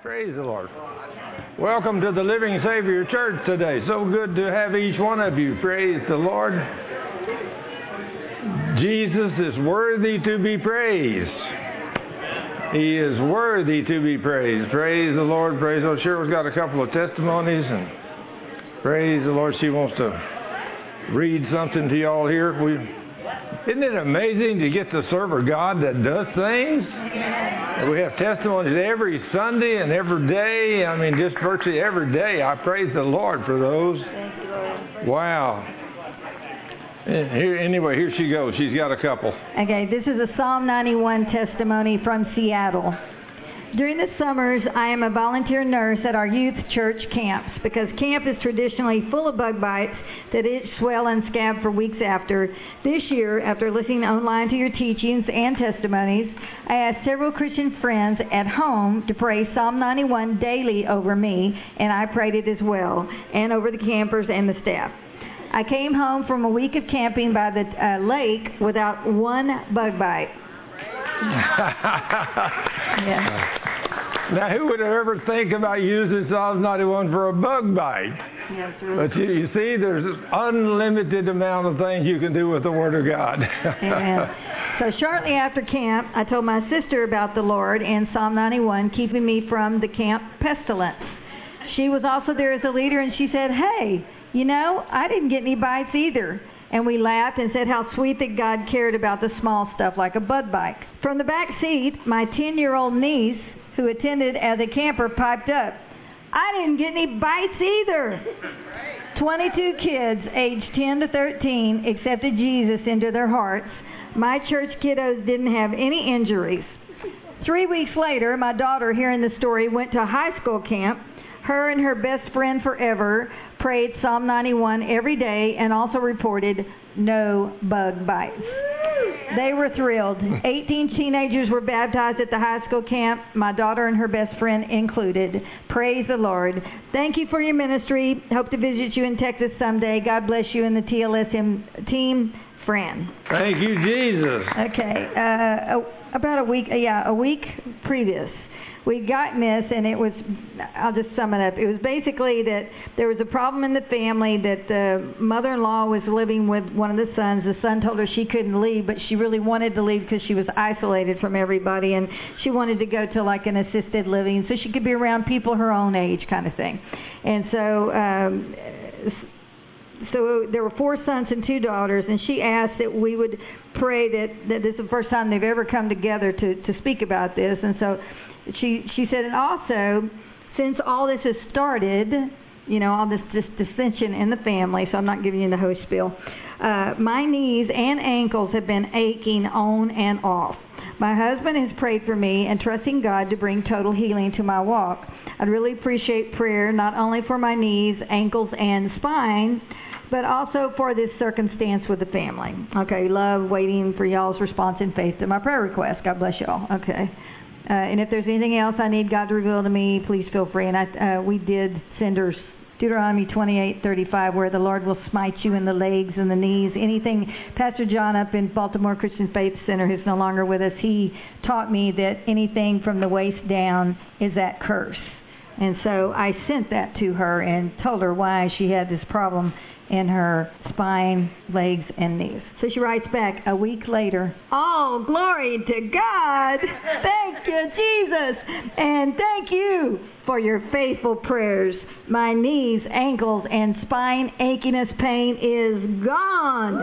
Praise the Lord. Welcome to the Living Savior Church today. So good to have each one of you. Praise the Lord. Jesus is worthy to be praised. He is worthy to be praised. Praise the Lord. Praise the Lord. Cheryl's got a couple of testimonies, and praise the Lord. She wants to read something to y'all here. Isn't it amazing to get to serve a God that does things? We have testimonies every Sunday and every day. I mean, just virtually every day. I praise the Lord for those. Thank you, Lord. Wow. Here she goes. She's got a couple. Okay, this is a Psalm 91 testimony from Seattle. During the summers, I am a volunteer nurse at our youth church camps because camp is traditionally full of bug bites that itch, swell, and scab for weeks after. This year, after listening online to your teachings and testimonies, I asked several Christian friends at home to pray Psalm 91 daily over me, and I prayed it as well, and over the campers and the staff. I came home from a week of camping by the lake without one bug bite. Yeah. Now, who would ever think about using Psalm 91 for a bug bite? Yes, really. But you see, there's an unlimited amount of things you can do with the Word of God. Amen. So shortly after camp, I told my sister about the Lord and Psalm 91 keeping me from the camp pestilence. She was also there as a leader, and she said, "Hey, you know, I didn't get any bites either." And we laughed and said how sweet that God cared about the small stuff like a bug bite. From the back seat, my 10-year-old niece, who attended as a camper, piped up, "I didn't get any bites either." 22 kids aged 10 to 13 accepted Jesus into their hearts. My church kiddos didn't have any injuries. 3 weeks later, my daughter, hearing the story, went to high school camp. Her and her best friend forever prayed Psalm 91 every day and also reported no bug bites. They were thrilled. 18 teenagers were baptized at the high school camp, my daughter and her best friend included. Praise the Lord. Thank you for your ministry. Hope to visit you in Texas someday. God bless you and the TLSM team. Fran. Thank you, Jesus. Okay. About a week previous, we'd gotten this, and it was, I'll just sum it up. It was basically that there was a problem in the family, that the mother-in-law was living with one of the sons. The son told her she couldn't leave, but she really wanted to leave because she was isolated from everybody, and she wanted to go to like an assisted living so she could be around people her own age kind of thing. And so there were 4 sons and 2 daughters, and she asked that we would pray that this is the first time they've ever come together to speak about this. And so she said, and also, since all this has started, you know, all this dissension in the family, so I'm not giving you the whole spiel, my knees and ankles have been aching on and off. My husband has prayed for me and trusting God to bring total healing to my walk. I'd really appreciate prayer, not only for my knees, ankles, and spine, but also for this circumstance with the family. Okay, love waiting for y'all's response in faith to my prayer request. God bless y'all. Okay. And if there's anything else I need God to reveal to me, please feel free. And we did send her Deuteronomy 28:35, where the Lord will smite you in the legs and the knees. Anything, Pastor John up in Baltimore Christian Faith Center, who's no longer with us, he taught me that anything from the waist down is that curse. And so I sent that to her and told her why she had this problem in her spine, legs, and knees. So she writes back a week later, "Oh, glory to God! Thank you, Jesus! And thank you for your faithful prayers. My knees, ankles, and spine achiness pain is gone."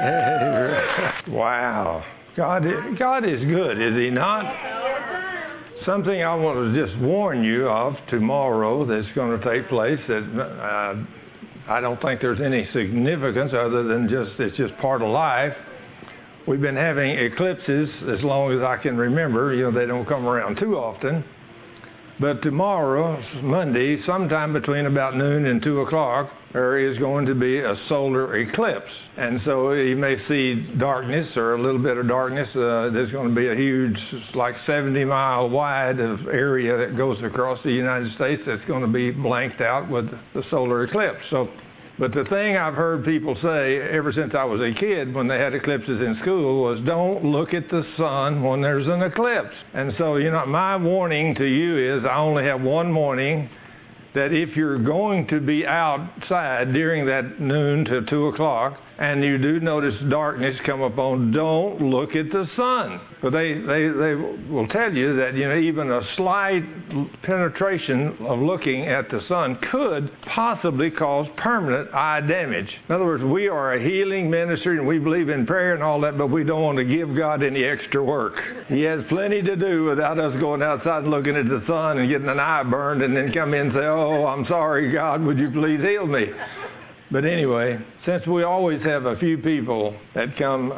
Wow. God is good, is He not? Something I want to just warn you of tomorrow that's going to take place that I don't think there's any significance other than it's just part of life. We've been having eclipses as long as I can remember. You know, they don't come around too often. But tomorrow, Monday, sometime between about noon and 2 o'clock, there is going to be a solar eclipse. And so you may see darkness or a little bit of darkness. There's going to be a huge, like 70-mile wide of area that goes across the United States that's going to be blanked out with the solar eclipse. So But the thing I've heard people say ever since I was a kid when they had eclipses in school was, don't look at the sun when there's an eclipse. And so, my warning to you is I only have one warning, that if you're going to be outside during that noon to 2 o'clock, and you do notice darkness come upon, don't look at the sun. But they will tell you that, even a slight penetration of looking at the sun could possibly cause permanent eye damage. In other words, we are a healing ministry, and we believe in prayer and all that, but we don't want to give God any extra work. He has plenty to do without us going outside and looking at the sun and getting an eye burned and then come in and say, oh, I'm sorry, God, would you please heal me? But anyway, since we always have a few new people that come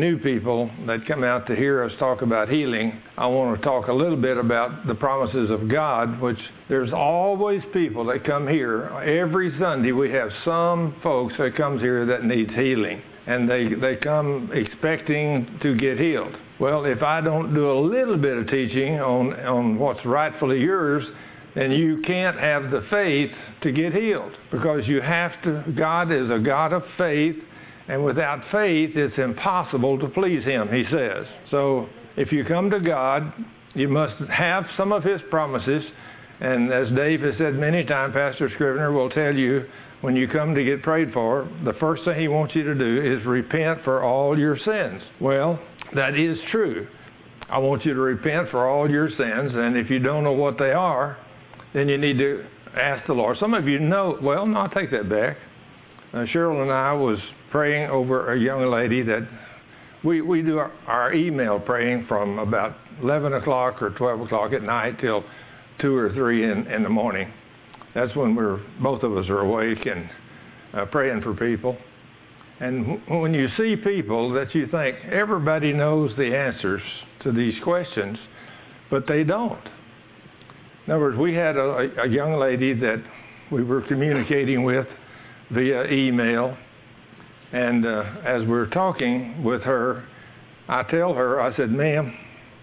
out to hear us talk about healing, I want to talk a little bit about the promises of God, which there's always people that come here. Every Sunday we have some folks that comes here that needs healing, and they come expecting to get healed. Well, if I don't do a little bit of teaching on what's rightfully yours, then you can't have the faith to get healed, because you have to. God is a God of faith, and without faith it's impossible to please Him, He says. So if you come to God, you must have some of His promises, and as Dave has said many times, Pastor Scrivener will tell you, when you come to get prayed for, the first thing he wants you to do is repent for all your sins. Well, that is true. I want you to repent for all your sins, and if you don't know what they are, then you need to ask the Lord. Some of you know, well, no, I'll take that back. Cheryl and I was praying over a young lady that we do our email praying from about 11 o'clock or 12 o'clock at night till 2 or 3 in the morning. That's when both of us are awake and praying for people. And when you see people that you think everybody knows the answers to these questions, but they don't. In other words, we had a young lady that we were communicating with via email, and as we're talking with her, I tell her, I said, ma'am,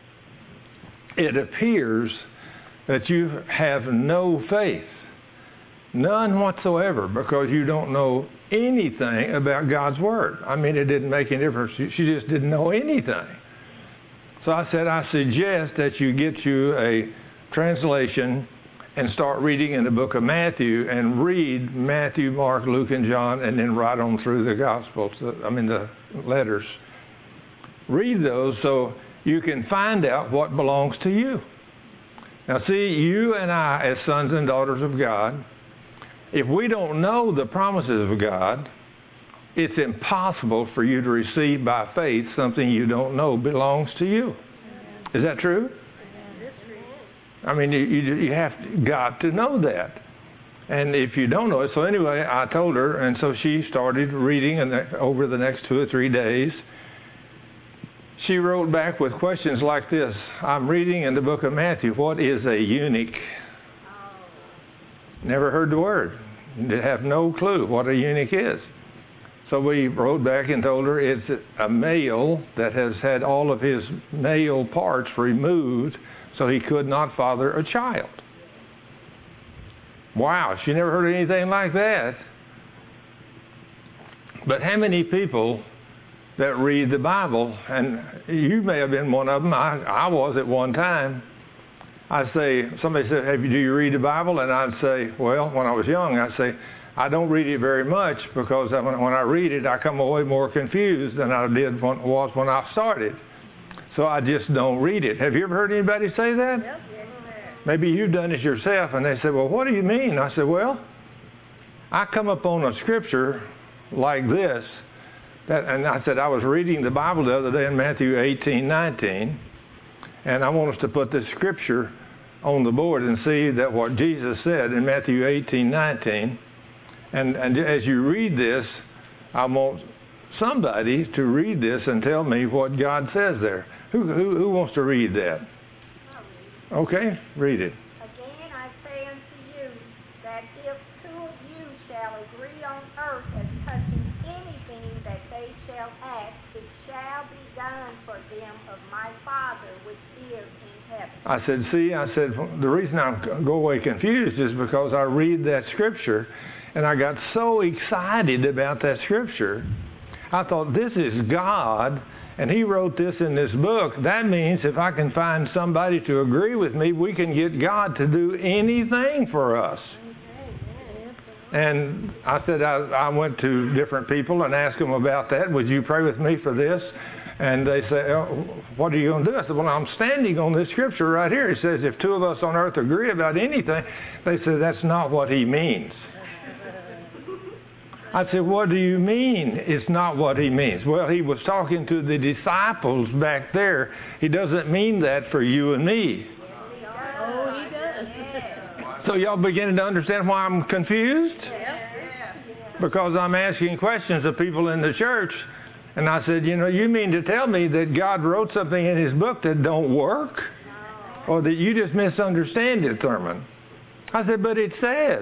it appears that you have no faith, none whatsoever, because you don't know anything about God's Word. I mean, it didn't make any difference. She just didn't know anything. So I said, I suggest that you get you a translation and start reading in the book of Matthew, and read Matthew, Mark, Luke, and John, and then right on through the Gospels, the letters. Read those so you can find out what belongs to you. Now see, you and I, as sons and daughters of God, if we don't know the promises of God, it's impossible for you to receive by faith something you don't know belongs to you. Is that true? I mean, you have got to know that. And if you don't know it, so anyway, I told her, and so she started reading over the next 2 or 3 days. She wrote back with questions like this. I'm reading in the book of Matthew, what is a eunuch? Never heard the word. They have no clue what a eunuch is. So we wrote back and told her it's a male that has had all of his male parts removed so he could not father a child. Wow, she never heard anything like that. But how many people that read the Bible, and you may have been one of them, I was at one time. I'd say, somebody said, do you read the Bible? And I'd say, well, when I was young, I'd say, I don't read it very much, because when I read it, I come away more confused than I did when I started. So I just don't read it. Have you ever heard anybody say that? Yep. Maybe you've done it yourself, and they say, well, what do you mean? I said, well, I come upon a scripture like this, and I said, I was reading the Bible the other day in Matthew 18:19, and I want us to put this scripture on the board and see that what Jesus said in Matthew 18:19. And as you read this, I want somebody to read this and tell me what God says there. Who wants to read that? Okay, read it. Again I say unto you, that if 2 of you shall agree on earth as touching anything that they shall ask, it shall be done for them of my Father which is in heaven. I said, the reason I go away confused is because I read that scripture, And I got so excited about that scripture. I thought, this is God, and He wrote this in this book. That means if I can find somebody to agree with me, we can get God to do anything for us. And I said, I went to different people and asked them about that. Would you pray with me for this? And they said, oh, what are you going to do? I said, well, I'm standing on this scripture right here. It says, if two of us on earth agree about anything. They said, that's not what He means. I said, what do you mean it's not what He means? Well, He was talking to the disciples back there. He doesn't mean that for you and me. Oh, He does. So y'all beginning to understand why I'm confused? Because I'm asking questions of people in the church. And I said, you mean to tell me that God wrote something in His book that don't work? Or that you just misunderstand it, Thurman? I said, but it says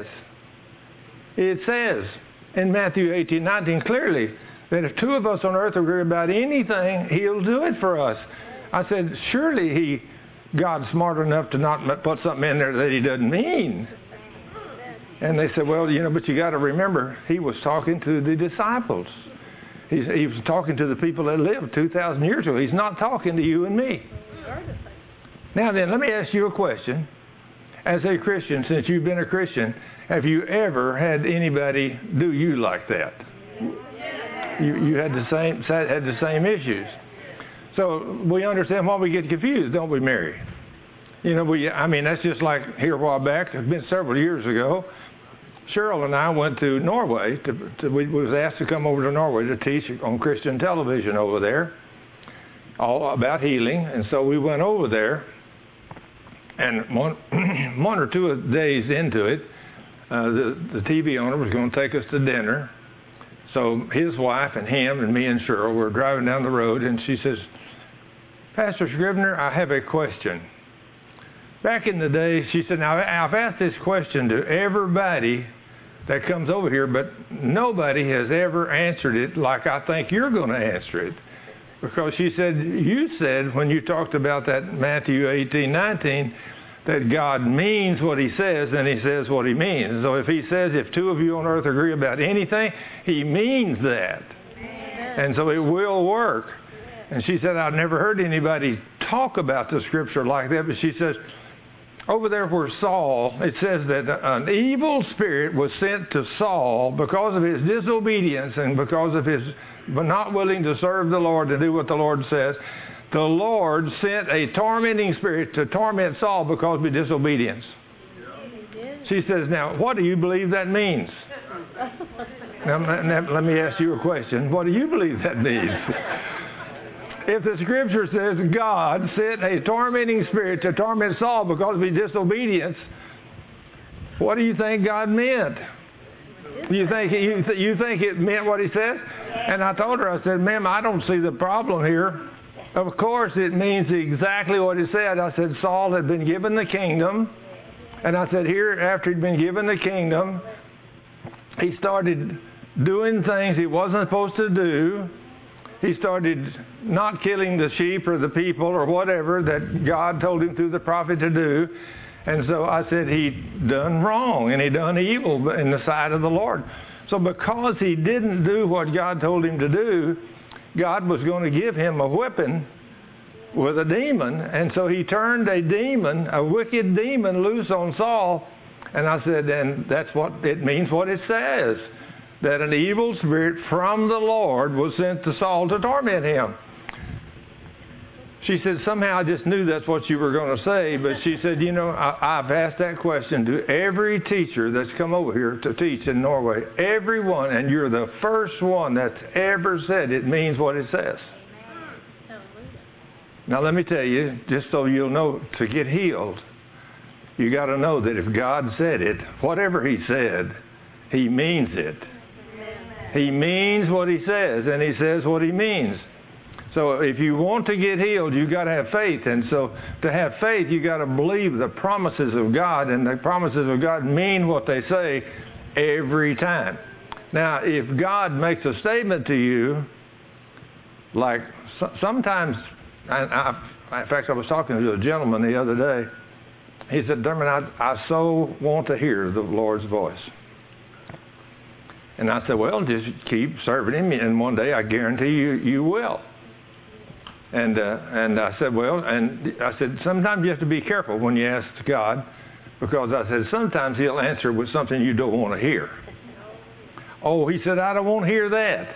in Matthew 18:19 clearly that if two of us on earth agree about anything, He'll do it for us. I said, surely God's smart enough to not put something in there that He doesn't mean. And they said, well, but you got to remember, He was talking to the disciples. He was talking to the people that lived 2,000 years ago. He's not talking to you and me. Now then, let me ask you a question. As a Christian, since you've been a Christian, have you ever had anybody do you like that? You had the same issues. So we understand why we get confused, don't we, Mary? That's just like here a while back. It's been several years ago. Cheryl and I went to Norway. We was asked to come over to Norway to teach on Christian television over there, all about healing. And so we went over there. And one or two days into it, the TV owner was going to take us to dinner. So his wife and him and me and Cheryl were driving down the road, and she says, Pastor Scrivener, I have a question. Back in the day, she said, now I've asked this question to everybody that comes over here, but nobody has ever answered it like I think you're going to answer it. Because she said, you said when you talked about that Matthew 18:19, that God means what He says and He says what He means. So if He says, if two of you on earth agree about anything, He means that. Amen. And so it will work. And she said, I've never heard anybody talk about the scripture like that. But she says, over there where Saul, it says that an evil spirit was sent to Saul because of his disobedience and because of his not willing to serve the Lord, to do what the Lord says. The Lord sent a tormenting spirit to torment Saul because of his disobedience. She says, now, what do you believe that means? Now, let me ask you a question. What do you believe that means? If the scripture says God sent a tormenting spirit to torment Saul because of his disobedience, what do you think God meant? You think it meant what He said? And I told her, I said, ma'am, I don't see the problem here. Of course it means exactly what it said. I said Saul had been given the kingdom. And I said here, after he'd been given the kingdom, he started doing things he wasn't supposed to do. He started not killing the sheep or the people or whatever that God told him through the prophet to do. And so I said he done wrong and he done evil in the sight of the Lord. So because he didn't do what God told him to do, God was going to give him a whipping with a demon. And so He turned a demon, a wicked demon, loose on Saul. And I said, and that's what it means, what it says, that an evil spirit from the Lord was sent to Saul to torment him. She said, somehow I just knew that's what you were going to say. But she said, I've asked that question to every teacher that's come over here to teach in Norway. Everyone, and you're the first one that's ever said it means what it says. Now let me tell you, just so you'll know, to get healed, you got to know that if God said it, whatever He said, He means it. He means what He says, and He says what He means. So if you want to get healed, you've got to have faith. And so to have faith, you've got to believe the promises of God. And the promises of God mean what they say every time. Now, if God makes a statement to you, like sometimes, in fact, I was talking to a gentleman the other day. He said, Dermot, I so want to hear the Lord's voice. And I said, well, just keep serving him, and one day I guarantee you will. And I said, well, and I said, sometimes you have to be careful when you ask God, because I said, sometimes he'll answer with something you don't want to hear. Oh, he said, I don't want to hear that.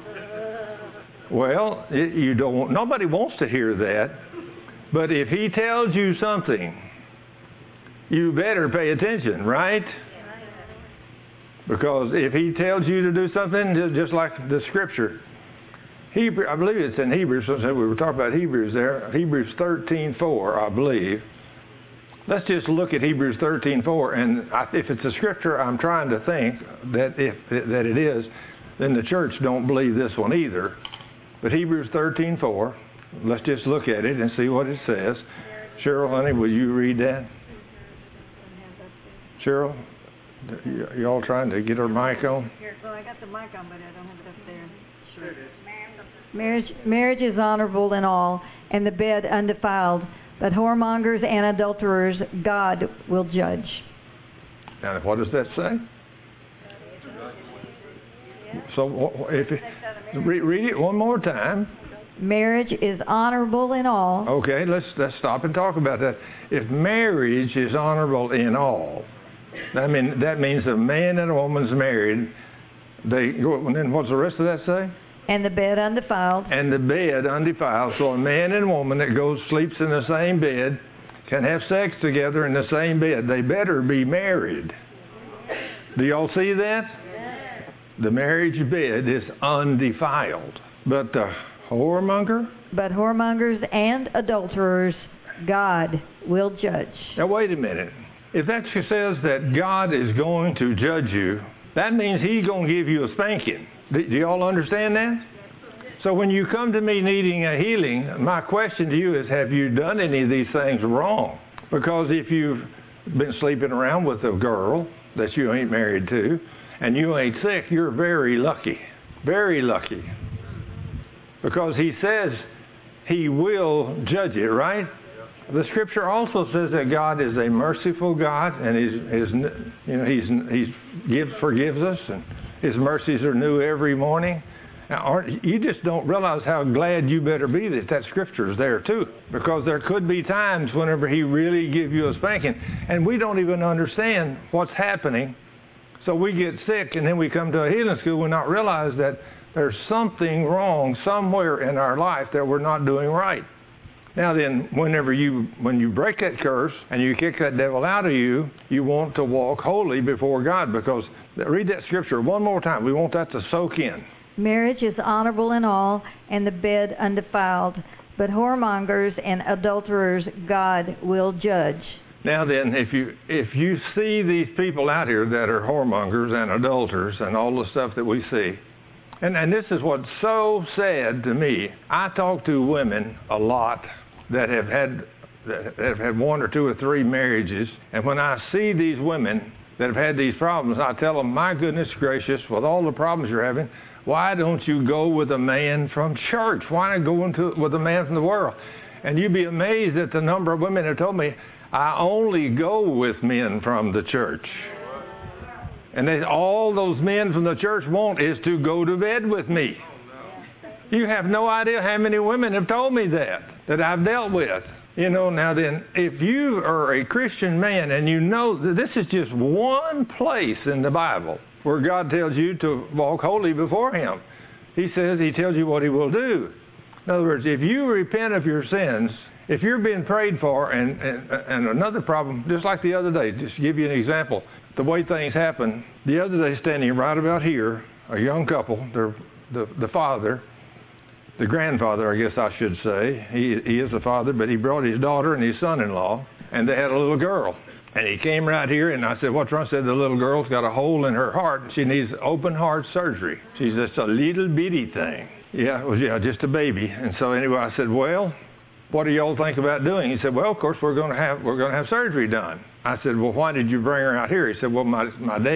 Well, you don't want, nobody wants to hear that. But if he tells you something, you better pay attention, right? Because if he tells you to do something, just like the scripture, I believe it's in Hebrews. We were talking about Hebrews there. Hebrews 13:4, I believe. Let's just look at Hebrews 13:4, and if it's a scripture, I'm trying to think that that it is, then the church don't believe this one either. But Hebrews 13:4, let's just look at it and see what it says. Cheryl, honey, will you read that? Cheryl, you all trying to get her mic on? Well, I got the mic on, but I don't have it up there. Sure. Marriage is honorable in all, and the bed undefiled. But whoremongers and adulterers God will judge. Now, what does that say? So, read it one more time. Marriage is honorable in all. Okay, let's stop and talk about that. If marriage is honorable in all, that means a man and a woman's married. And then what's the rest of that say? And the bed undefiled. And the bed undefiled. So a man and woman that sleeps in the same bed can have sex together in the same bed. They better be married. Do y'all see that? Yes. The marriage bed is undefiled. But the whoremonger? But whoremongers and adulterers God will judge. Now wait a minute. If that says that God is going to judge you, that means he's going to give you a spanking. Do you all understand that? So when you come to me needing a healing, my question to you is, have you done any of these things wrong? Because if you've been sleeping around with a girl that you ain't married to, and you ain't sick, you're very lucky. Very lucky. Because he says he will judge it, right? The scripture also says that God is a merciful God, and he forgives us, and his mercies are new every morning. Now, you just don't realize how glad you better be that scripture is there too, because there could be times whenever he really give you a spanking, and we don't even understand what's happening. So we get sick, and then we come to a healing school and not realize that there's something wrong somewhere in our life that we're not doing right. Now then, when you break that curse and you kick that devil out of you, you want to walk holy before God, because read that scripture one more time. We want that to soak in. Marriage is honorable in all, and the bed undefiled. But whoremongers and adulterers God will judge. Now then, if you see these people out here that are whoremongers and adulterers and all the stuff that we see, and this is what's so sad to me. I talk to women a lot that have had one or two or three marriages, and when I see these women that have had these problems, I tell them, my goodness gracious, with all the problems you're having, why don't you go with a man from church? Why not go with a man from the world? And you'd be amazed at the number of women that told me, I only go with men from the church. And all those men from the church want is to go to bed with me. You have no idea how many women have told me that I've dealt with. Now then, if you are a Christian man and you know that this is just one place in the Bible where God tells you to walk holy before him. He tells you what he will do. In other words, if you repent of your sins, if you're being prayed for, and another problem, just like the other day, just to give you an example, the way things happen, the other day standing right about here, a young couple, the father, the grandfather, I guess I should say, he is the father, but he brought his daughter and his son-in-law, and they had a little girl. And he came right here, and I said, what's wrong? I said, the little girl's got a hole in her heart, and she needs open heart surgery. She's just a little bitty thing. Yeah, just a baby. And so anyway, I said, well, what do y'all think about doing? He said, well, of course, we're going to have surgery done. I said, well, why did you bring her out here? He said, well, my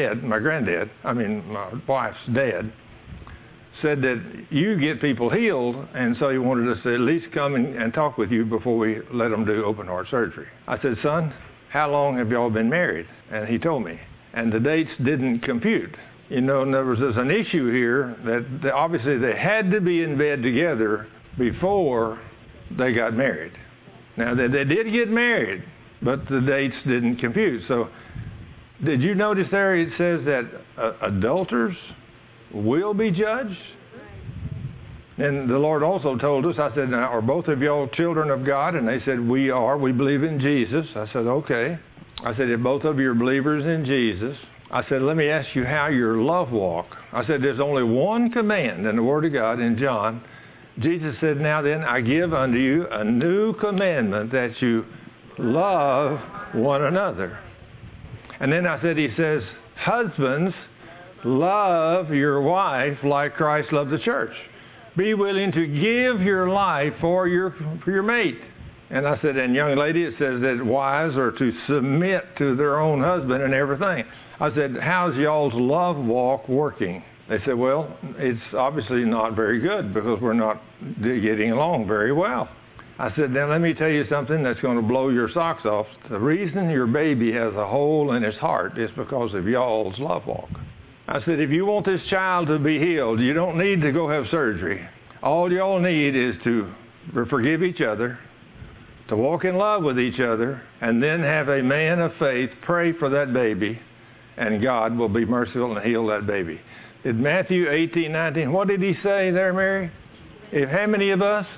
wife's dad, said that you get people healed, and so he wanted us to at least come and talk with you before we let them do open heart surgery. I said, son, how long have y'all been married? And he told me. And the dates didn't compute. You know, in other words, there's an issue here that obviously they had to be in bed together before they got married. Now, they did get married, but the dates didn't compute. So, did you notice there it says that adulterers will be judged? And the Lord also told us, I said, now, are both of y'all children of God? And they said, we are. We believe in Jesus. I said, okay. I said, if both of you are believers in Jesus, I said, let me ask you how your love walk. I said, there's only one command in the Word of God in John. Jesus said, now then, I give unto you a new commandment that you love one another. And then I said, he says, husbands, love your wife like Christ loved the church. Be willing to give your life for your mate. And I said, and young lady, it says that wives are to submit to their own husband and everything. I said, how's y'all's love walk working? They said, well, it's obviously not very good because we're not getting along very well. I said, now let me tell you something that's going to blow your socks off. The reason your baby has a hole in his heart is because of y'all's love walk. I said, if you want this child to be healed, you don't need to go have surgery. All y'all need is to forgive each other, to walk in love with each other, and then have a man of faith pray for that baby, and God will be merciful and heal that baby. In Matthew 18:19, what did he say there, Mary? How many of us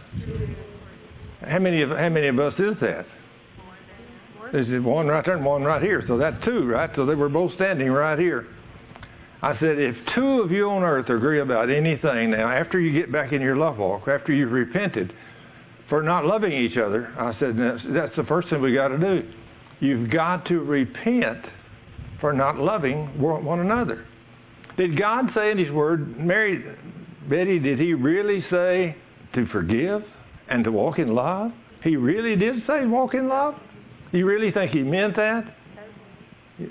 is that? There's one right there and one right here. So that's two, right? So they were both standing right here. I said, if two of you on earth agree about anything now, after you get back in your love walk, after you've repented for not loving each other, I said, that's the first thing we got to do. You've got to repent for not loving one another. Did God say in His Word, Mary, Betty, did He really say to forgive and to walk in love? He really did say walk in love? You really think He meant that? Yeah.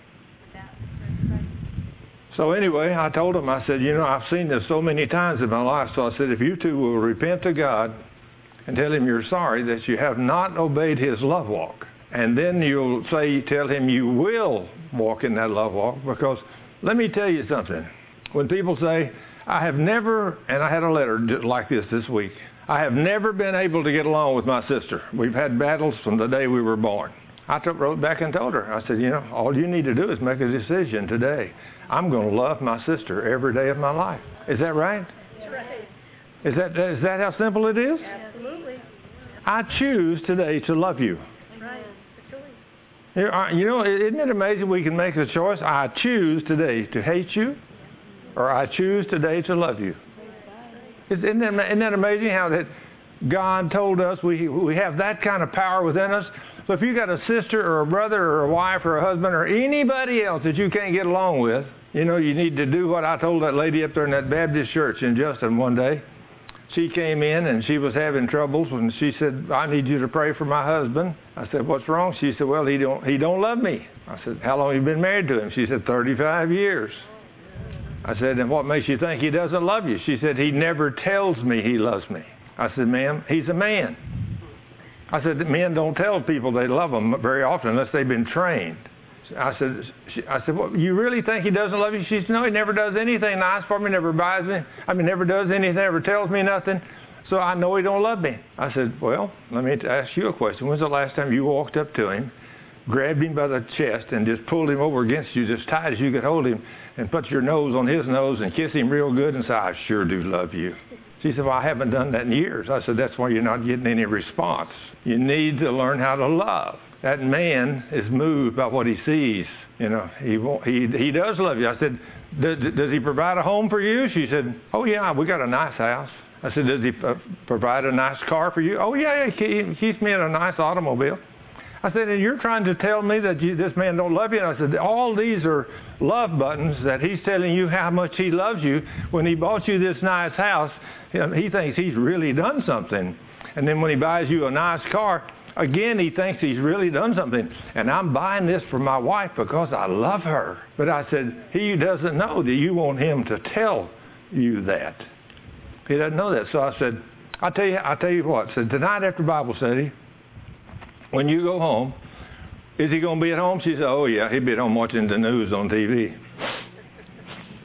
So anyway, I told him, I said, you know, I've seen this so many times in my life. So I said, if you two will repent to God and tell Him you're sorry that you have not obeyed His love walk, and then you'll tell Him you will walk in that love walk, because let me tell you something. When people say, I have never, and I had a letter like this week, I have never been able to get along with my sister. We've had battles from the day we were born. I wrote back and told her, I said, you know, all you need to do is make a decision today. I'm going to love my sister every day of my life. Is that right? That's right. Is that how simple it is? Absolutely. I choose today to love you. Right. You know, isn't it amazing we can make a choice? I choose today to hate you, or I choose today to love you. Isn't that amazing how that God told us we have that kind of power within us? So if you got a sister or a brother or a wife or a husband or anybody else that you can't get along with, you know, you need to do what I told that lady up there in that Baptist church in Justin one day. She came in and she was having troubles, and she said, I need you to pray for my husband. I said, what's wrong? She said, well, he don't love me. I said, how long have you been married to him? She said, 35 years. I said, and what makes you think he doesn't love you? She said, he never tells me he loves me. I said, ma'am, he's a man. I said, men don't tell people they love them very often unless they've been trained. I said, well, you really think he doesn't love you? She said, no, he never does anything nice for me, never buys me. Never does anything, never tells me nothing. So I know he don't love me. I said, well, let me ask you a question. When's the last time you walked up to him, grabbed him by the chest, and just pulled him over against you as tight as you could hold him, and put your nose on his nose and kiss him real good and say, I sure do love you? She said, well, I haven't done that in years. I said, that's why you're not getting any response. You need to learn how to love. That man is moved by what he sees. You know, he does love you. I said, does he provide a home for you? She said, oh, yeah, we got a nice house. I said, does he provide a nice car for you? Oh, yeah, he keeps me in a nice automobile. I said, and you're trying to tell me that this man don't love you? And I said, all these are love buttons that he's telling you how much he loves you. When he bought you this nice house, he thinks he's really done something. And then when he buys you a nice car, again, he thinks he's really done something. And I'm buying this for my wife because I love her. But I said, he doesn't know that you want him to tell you that. He doesn't know that. So I said, I'll tell you what. I said, tonight after Bible study, when you go home, is he going to be at home? She said, oh, yeah, he'll be at home watching the news on TV.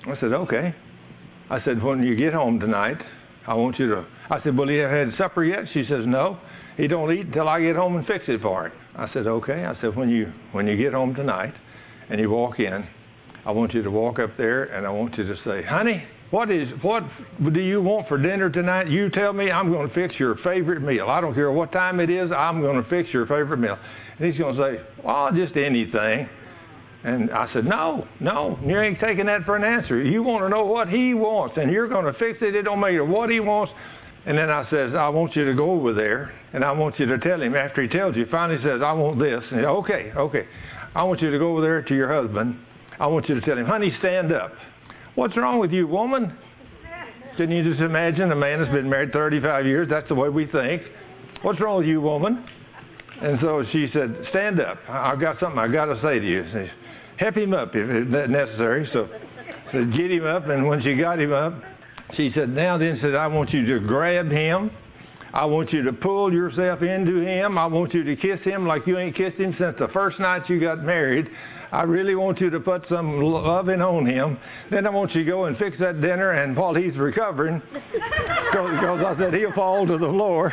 I said, okay. I said, when you get home tonight, I want you to, I said, well, he had supper yet? She says, no. He don't eat until I get home and fix it for him. I said, okay. I said, when you get home tonight and you walk in, I want you to walk up there and I want you to say, honey, what do you want for dinner tonight? You tell me, I'm going to fix your favorite meal. I don't care what time it is, I'm going to fix your favorite meal. And he's going to say, well, just anything. And I said, no, you ain't taking that for an answer. You want to know what he wants, and you're going to fix it. It don't matter what he wants. And then I says, I want you to go over there, and I want you to tell him after he tells you, finally says, I want this. And okay. I want you to go over there to your husband. I want you to tell him, honey, stand up. What's wrong with you, woman? Can you just imagine a man that's been married 35 years? That's the way we think. What's wrong with you, woman? And so she said, stand up. I've got something I've got to say to you. So, help him up if that's necessary. So get him up, and when she got him up, she said, now then, I want you to grab him. I want you to pull yourself into him. I want you to kiss him like you ain't kissed him since the first night you got married. I really want you to put some loving on him. Then I want you to go and fix that dinner, and while he's recovering, because I said he'll fall to the floor.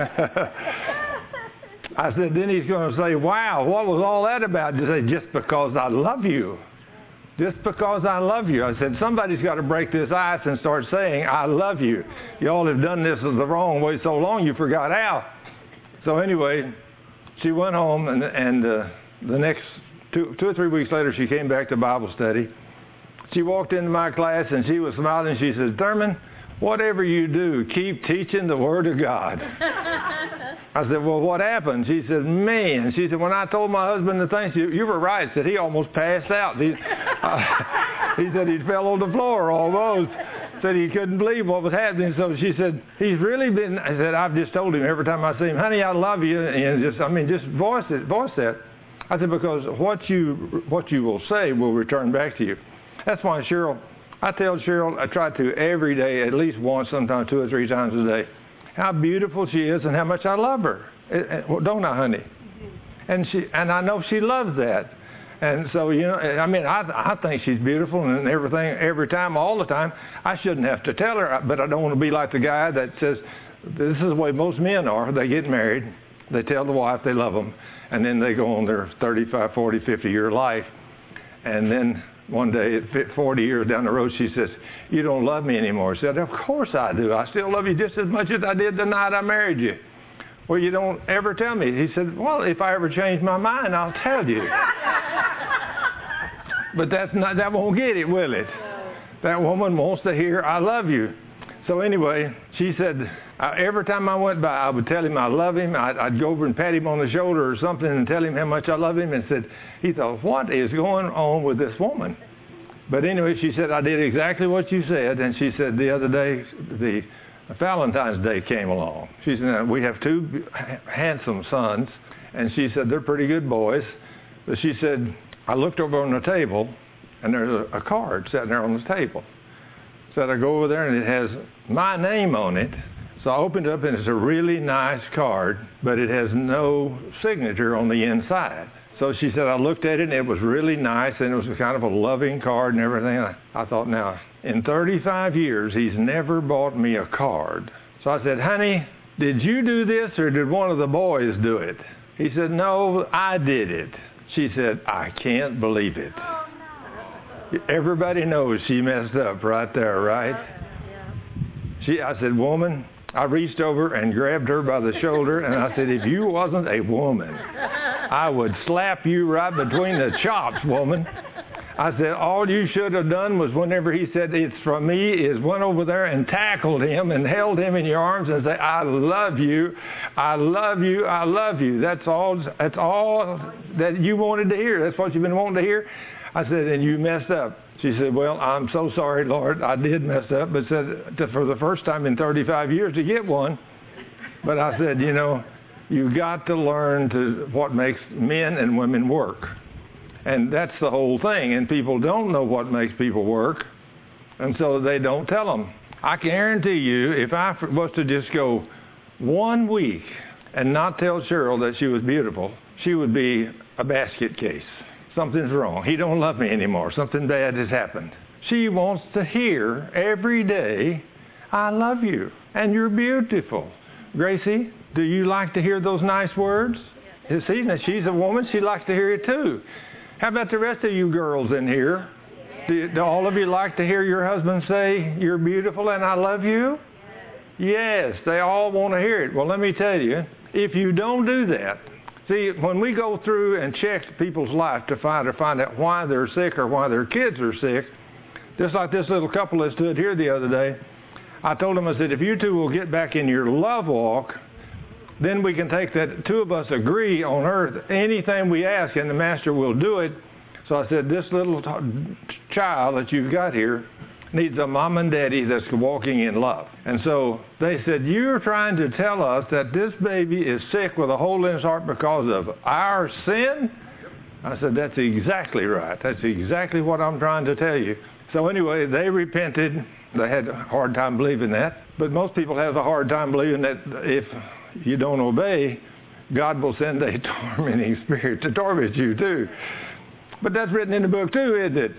I said, then he's going to say, wow, what was all that about? You say, just because I love you. Just because I love you. I said, somebody's got to break this ice and start saying, I love you. You all have done this the wrong way so long you forgot how. So anyway, she went home, and the next 2 or 3 weeks later, she came back to Bible study. She walked into my class, and she was smiling. She said, Thurman, whatever you do, keep teaching the Word of God. I said, well, what happened? She said, man. She said, when I told my husband the things, you were right. Said he almost passed out. He said he fell on the floor almost. Said he couldn't believe what was happening. So she said, he's really been, I said, I've just told him every time I see him, honey, I love you. And just voice that. I said, because what you will say will return back to you. That's why I tell Cheryl, I try to every day, at least once, sometimes 2 or 3 times a day, how beautiful she is and how much I love her. Don't I, honey? And I know she loves that. And so, I think she's beautiful and everything, every time, all the time. I shouldn't have to tell her, but I don't want to be like the guy that says, this is the way most men are. They get married, they tell the wife they love them, and then they go on their 35, 40, 50-year life. And then one day, 40 years down the road, she says, you don't love me anymore. I said, of course I do. I still love you just as much as I did the night I married you. Well, you don't ever tell me. He said, well, if I ever change my mind, I'll tell you. But that won't get it, will it? That woman wants to hear, I love you. So anyway, she said, every time I went by, I would tell him I love him. I'd go over and pat him on the shoulder or something and tell him how much I love him. And he thought, what is going on with this woman? But anyway, she said, I did exactly what you said. And she said the other day, the Valentine's Day came along. She said, we have 2 handsome sons. And she said, they're pretty good boys. But she said, I looked over on the table, and there's a card sitting there on the table. So I go over there, and it has my name on it. So I opened it up, and it's a really nice card, but it has no signature on the inside. So she said, I looked at it, and it was really nice, and it was kind of a loving card and everything. I thought, now, in 35 years, he's never bought me a card. So I said, honey, did you do this, or did one of the boys do it? He said, no, I did it. She said, I can't believe it. Everybody knows she messed up right there, right? I said, woman, I reached over and grabbed her by the shoulder, and I said, if you wasn't a woman, I would slap you right between the chops, woman. I said, all you should have done was whenever he said, it's from me, is went over there and tackled him and held him in your arms and said, I love you, I love you, I love you. That's all that you wanted to hear. That's what you've been wanting to hear. I said, and you messed up. She said, well, I'm so sorry, Lord, I did mess up, but said for the first time in 35 years to get one. But I said, you got to learn what makes men and women work. And that's the whole thing. And people don't know what makes people work, and so they don't tell them. I can guarantee you, if I was to just go 1 week and not tell Cheryl that she was beautiful, she would be a basket case. Something's wrong. He don't love me anymore. Something bad has happened. She wants to hear every day, I love you, and you're beautiful. Gracie, do you like to hear those nice words? You see, now she's a woman, she likes to hear it too. How about the rest of you girls in here? Do all of you like to hear your husband say, you're beautiful and I love you? Yes, they all want to hear it. Well, let me tell you, if you don't do that, see, when we go through and check people's life to find out why they're sick or why their kids are sick, just like this little couple that stood here the other day, I told them, I said, if you two will get back in your love walk, then we can take that, two of us agree on earth, anything we ask and the Master will do it. So I said, this little child that you've got here needs a mom and daddy that's walking in love. And so they said, you're trying to tell us that this baby is sick with a hole in his heart because of our sin? I said, that's exactly right. That's exactly what I'm trying to tell you. So anyway, they repented. They had a hard time believing that. But most people have a hard time believing that if you don't obey, God will send a tormenting spirit to torment you too. But that's written in the book too, isn't it?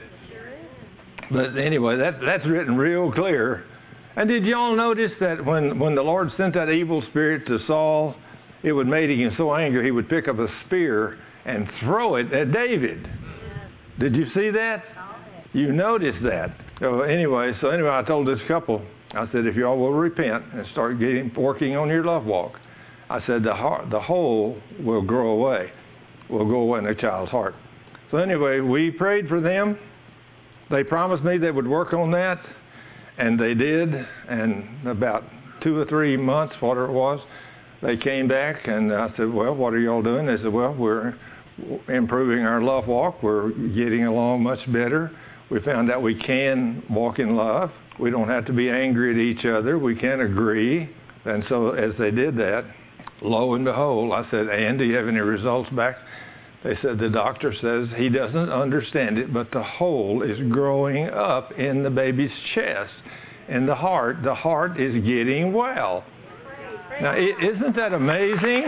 But anyway, that's written real clear. And did y'all notice that when the Lord sent that evil spirit to Saul, it would make him so angry he would pick up a spear and throw it at David? Did you see that? You noticed that. So anyway, I told this couple, I said, if y'all will repent and start working on your love walk, I said the hole will grow away, will go away in the child's heart. So anyway, we prayed for them. They promised me they would work on that, and they did. And about 2 or 3 months, whatever it was, they came back, and I said, well, what are y'all doing? They said, well, we're improving our love walk. We're getting along much better. We found out we can walk in love. We don't have to be angry at each other. We can agree. And so as they did that, lo and behold, I said, Ann, do you have any results back? They said, the doctor says he doesn't understand it, but the hole is growing up in the baby's chest. In the heart is getting well. Now, isn't that amazing?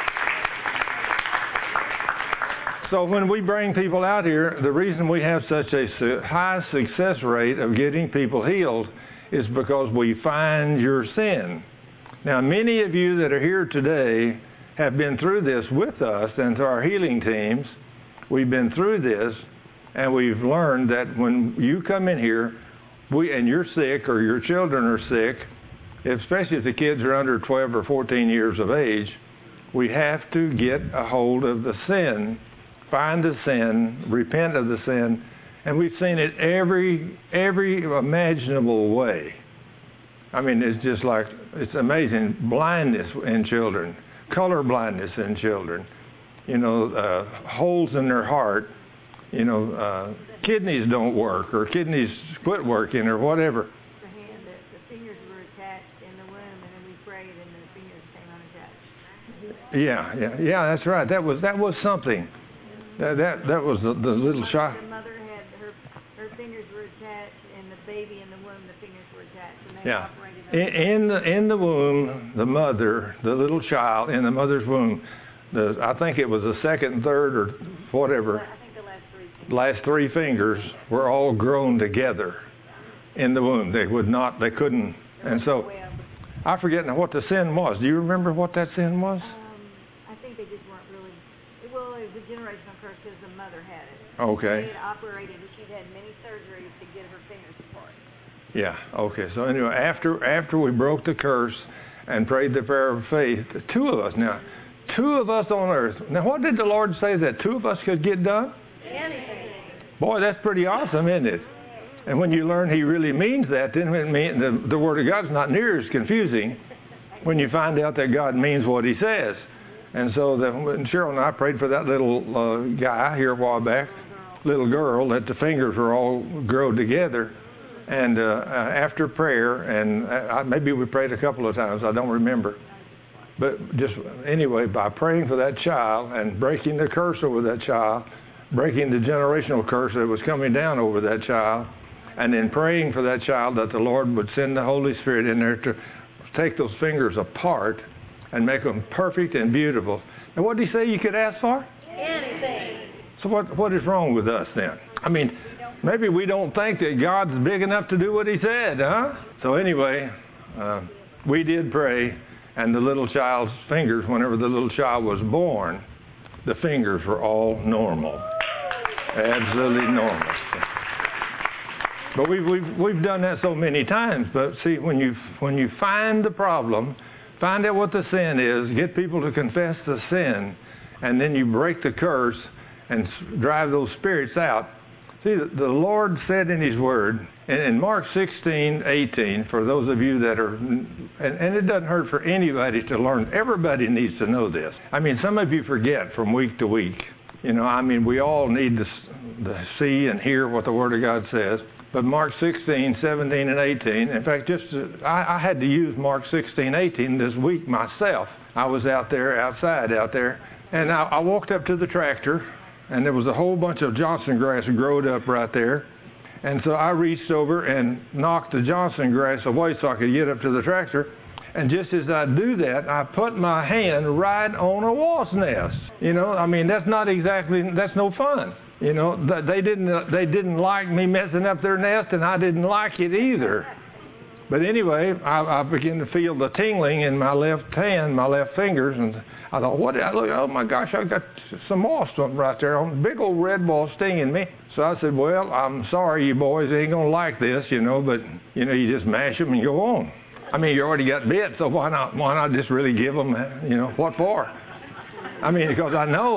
So when we bring people out here, the reason we have such a high success rate of getting people healed is because we find your sin. Now, many of you that are here today have been through this with us and through our healing teams. We've been through this, and we've learned that when you come in here and you're sick or your children are sick, especially if the kids are under 12 or 14 years of age, we have to get a hold of the sin, find the sin, repent of the sin, and we've seen it every imaginable way. I mean, it's just like, it's amazing. Blindness in children, color blindness in children, holes in their heart, kidneys don't work or kidneys quit working or whatever. The hand, the fingers were attached in the womb, and then we prayed, and the fingers came unattached. Yeah, that's right. That was something. That was the little shock. The mother had her fingers were attached, and the baby in the womb, the fingers were attached, and they operated. In the womb, the mother, the little child in the mother's womb, I think it was the second, third, or whatever. I think the last three fingers were all grown together in the womb. They couldn't, and so I forget now what the sin was. Do you remember what that sin was? I think they just weren't really. Well, it was a generational curse because the mother had it. Okay. She had operated, and she'd had many surgeries to get her fingers apart. Yeah. Okay. So anyway, after we broke the curse and prayed the prayer of faith, two of us on earth. Now, what did the Lord say that two of us could get done? Anything. Boy, that's pretty awesome, isn't it? And when you learn He really means that, then it means the Word of God's not near as confusing when you find out that God means what He says. And so when Cheryl and I prayed for that little guy here a while back, little girl, that the fingers were all grown together. And after prayer, and maybe we prayed a couple of times, I don't remember. But just anyway, by praying for that child and breaking the curse over that child, breaking the generational curse that was coming down over that child, and then praying for that child that the Lord would send the Holy Spirit in there to take those fingers apart and make them perfect and beautiful. And what did He say you could ask for? Anything. So what is wrong with us then? I mean, Maybe we don't think that God's big enough to do what He said, huh? So anyway, we did pray, and the little child's fingers, whenever the little child was born, the fingers were all normal. Absolutely normal. But we've done that so many times. But see, when you find the problem, find out what the sin is, get people to confess the sin, and then you break the curse and drive those spirits out. See, the Lord said in His Word, in Mark 16:18, for those of you that are, and it doesn't hurt for anybody to learn. Everybody needs to know this. I mean, some of you forget from week to week. You know, I mean, we all need to see and hear what the Word of God says. But Mark 16, 17, and 18, in fact, I had to use Mark 16, 18 this week myself. I was outside out there, and I walked up to the tractor, and there was a whole bunch of Johnson grass growed up right there. And so I reached over and knocked the Johnson grass away so I could get up to the tractor. And just as I do that, I put my hand right on a wasp nest. You know, I mean, that's no fun. You know, they didn't like me messing up their nest, and I didn't like it either. But anyway, I began to feel the tingling in my left hand, my left fingers, and I thought, oh my gosh, I got some wasps right there, on big old red ball stinging me. So I said, well, I'm sorry, you boys ain't gonna like this, you know, but you know, you just mash them and go on. I mean, you already got bit, so why not just really give them, you know, what for? I mean, because I know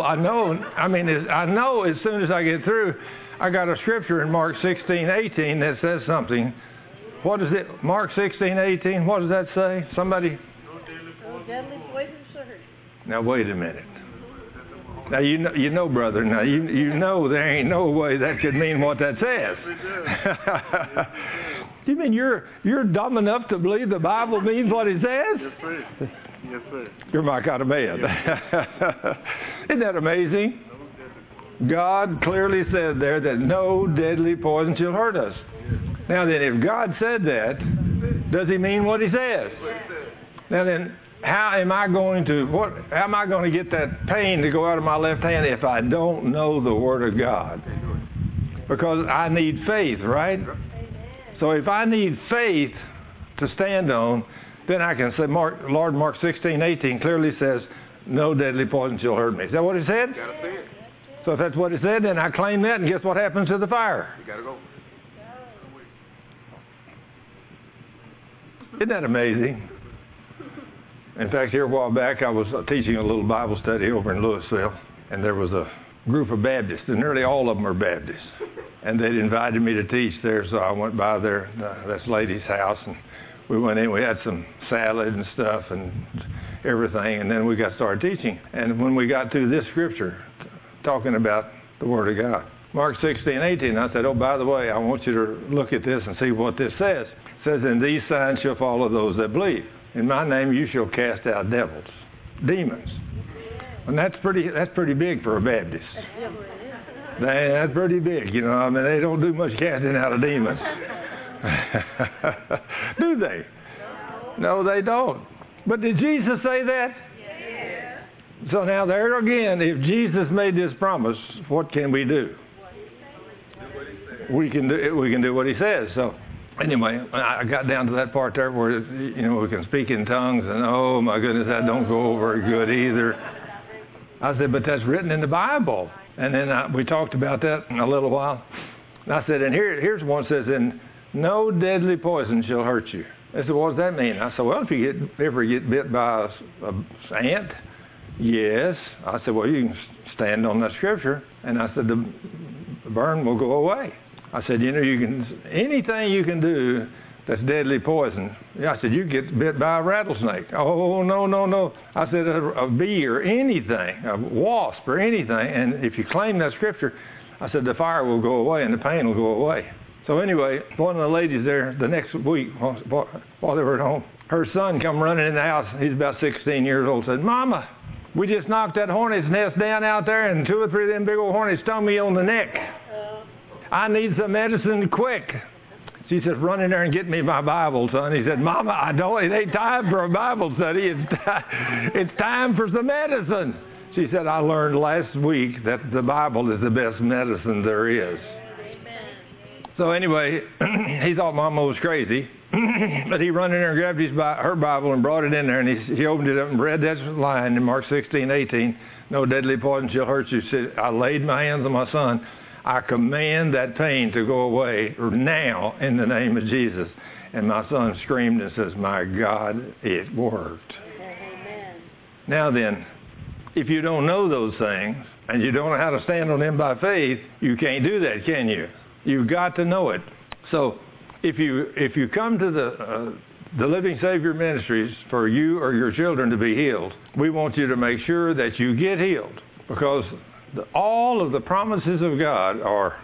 as soon as I get through, I got a scripture in Mark 16:18 that says something. What is it? Mark 16:18. What does that say? Somebody? No deadly poison shall hurt you. Now wait a minute. Now you know, brother. Now you know there ain't no way that could mean what that says. You mean you're dumb enough to believe the Bible means what it says? Yes, sir. Yes, sir. You're my kind of man. Isn't that amazing? God clearly said there that no deadly poison shall hurt us. Now then, if God said that, does He mean what He says? Now then, how am I going to get that pain to go out of my left hand if I don't know the Word of God? Because I need faith, right? So if I need faith to stand on, then I can say, Mark 16:18 clearly says, no deadly poison shall hurt me. Is that what it said? You gotta say it. So if that's what it said, then I claim that, and guess what happens to the fire? You gotta go. Isn't that amazing? In fact, here a while back, I was teaching a little Bible study over in Louisville, and there was a group of Baptists, and nearly all of them are Baptists. And they'd invited me to teach there, so I went by there, this lady's house, and we went in. We had some salad and stuff and everything, and then we got started teaching. And when we got to this scripture, talking about the Word of God, Mark 16:18, I said, oh, by the way, I want you to look at this and see what this says. It says, and these signs shall follow those that believe. In my name you shall cast out devils, demons. And that's pretty big for a Baptist. That's pretty big, you know. I mean, they don't do much casting out of demons. Do they? No, they don't. But did Jesus say that? Yes. So now there again, if Jesus made this promise, what can we do? We can do what He says. So anyway, I got down to that part there where, you know, we can speak in tongues, and oh my goodness, that don't go over good either. I said, but that's written in the Bible. And then we talked about that in a little while. And I said, and here's one that says, and no deadly poison shall hurt you. They said, what does that mean? I said, well, if you ever get bit by an ant, yes. I said, well, you can stand on that scripture. And I said, the burn will go away. I said, you know, anything you can do that's deadly poison. I said, you get bit by a rattlesnake. Oh, no. I said, a bee or anything, a wasp or anything. And if you claim that scripture, I said, the fire will go away and the pain will go away. So anyway, one of the ladies there the next week, while they were at home, her son come running in the house. He's about 16 years old. Said, Mama, we just knocked that hornet's nest down out there, and 2 or 3 of them big old hornets stung me on the neck. I need some medicine quick. She said, run in there and get me my Bible, son. He said, Mama, it ain't time for a Bible study. It's time for some medicine. She said, I learned last week that the Bible is the best medicine there is. So anyway, he thought Mama was crazy, but he run in there and grabbed her Bible and brought it in there, and he opened it up and read that line in Mark 16:18, no deadly poison shall hurt you. Said, I laid my hands on my son. I command that pain to go away now in the name of Jesus. And my son screamed and says, my God, it worked. Amen. Now then, if you don't know those things, and you don't know how to stand on them by faith, you can't do that, can you? You've got to know it. So if you come to the Living Savior Ministries for you or your children to be healed, we want you to make sure that you get healed, because all of the promises of God are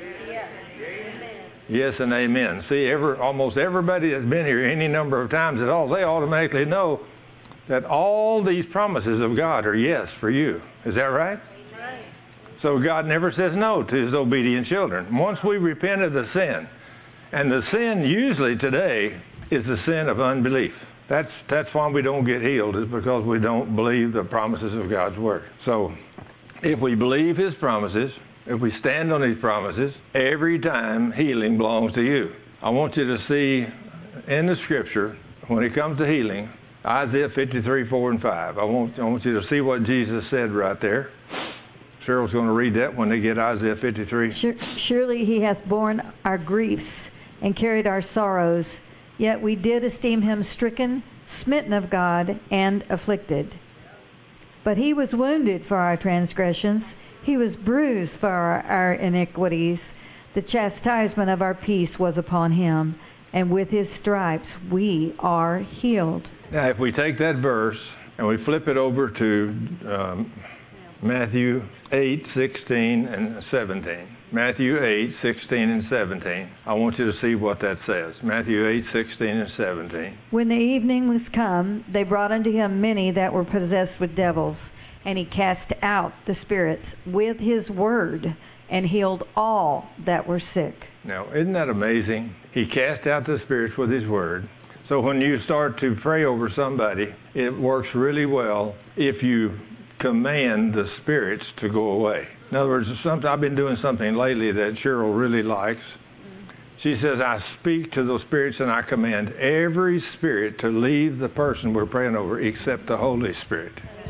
yes and amen. See, almost everybody that's been here any number of times at all, they automatically know that all these promises of God are yes for you. Is that right? So God never says no to his obedient children. Once we repent of the sin, and the sin usually today is the sin of unbelief. That's why we don't get healed, is because we don't believe the promises of God's Word. So if we believe his promises, if we stand on his promises, every time healing belongs to you. I want you to see in the Scripture, when it comes to healing, Isaiah 53:4-5. I want you to see what Jesus said right there. Cheryl's going to read that when they get Isaiah 53. Surely he hath borne our griefs and carried our sorrows, yet we did esteem him stricken, smitten of God, and afflicted. But he was wounded for our transgressions, he was bruised for our iniquities. The chastisement of our peace was upon him, and with his stripes we are healed. Now, if we take that verse and we flip it over to Matthew 8:16 and 17. Matthew 8:16 and 17. I want you to see what that says. Matthew 8:16 and 17. When the evening was come, they brought unto him many that were possessed with devils, and he cast out the spirits with his word, and healed all that were sick. Now, isn't that amazing? He cast out the spirits with his word. So when you start to pray over somebody, it works really well if you command the spirits to go away. In other words, I've been doing something lately that Cheryl really likes. She says, I speak to those spirits and I command every spirit to leave the person we're praying over except the Holy Spirit.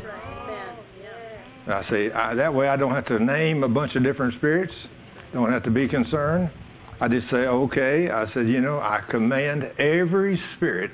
I say, that way I don't have to name a bunch of different spirits. Don't have to be concerned. I just say, okay. I said, I command every spirit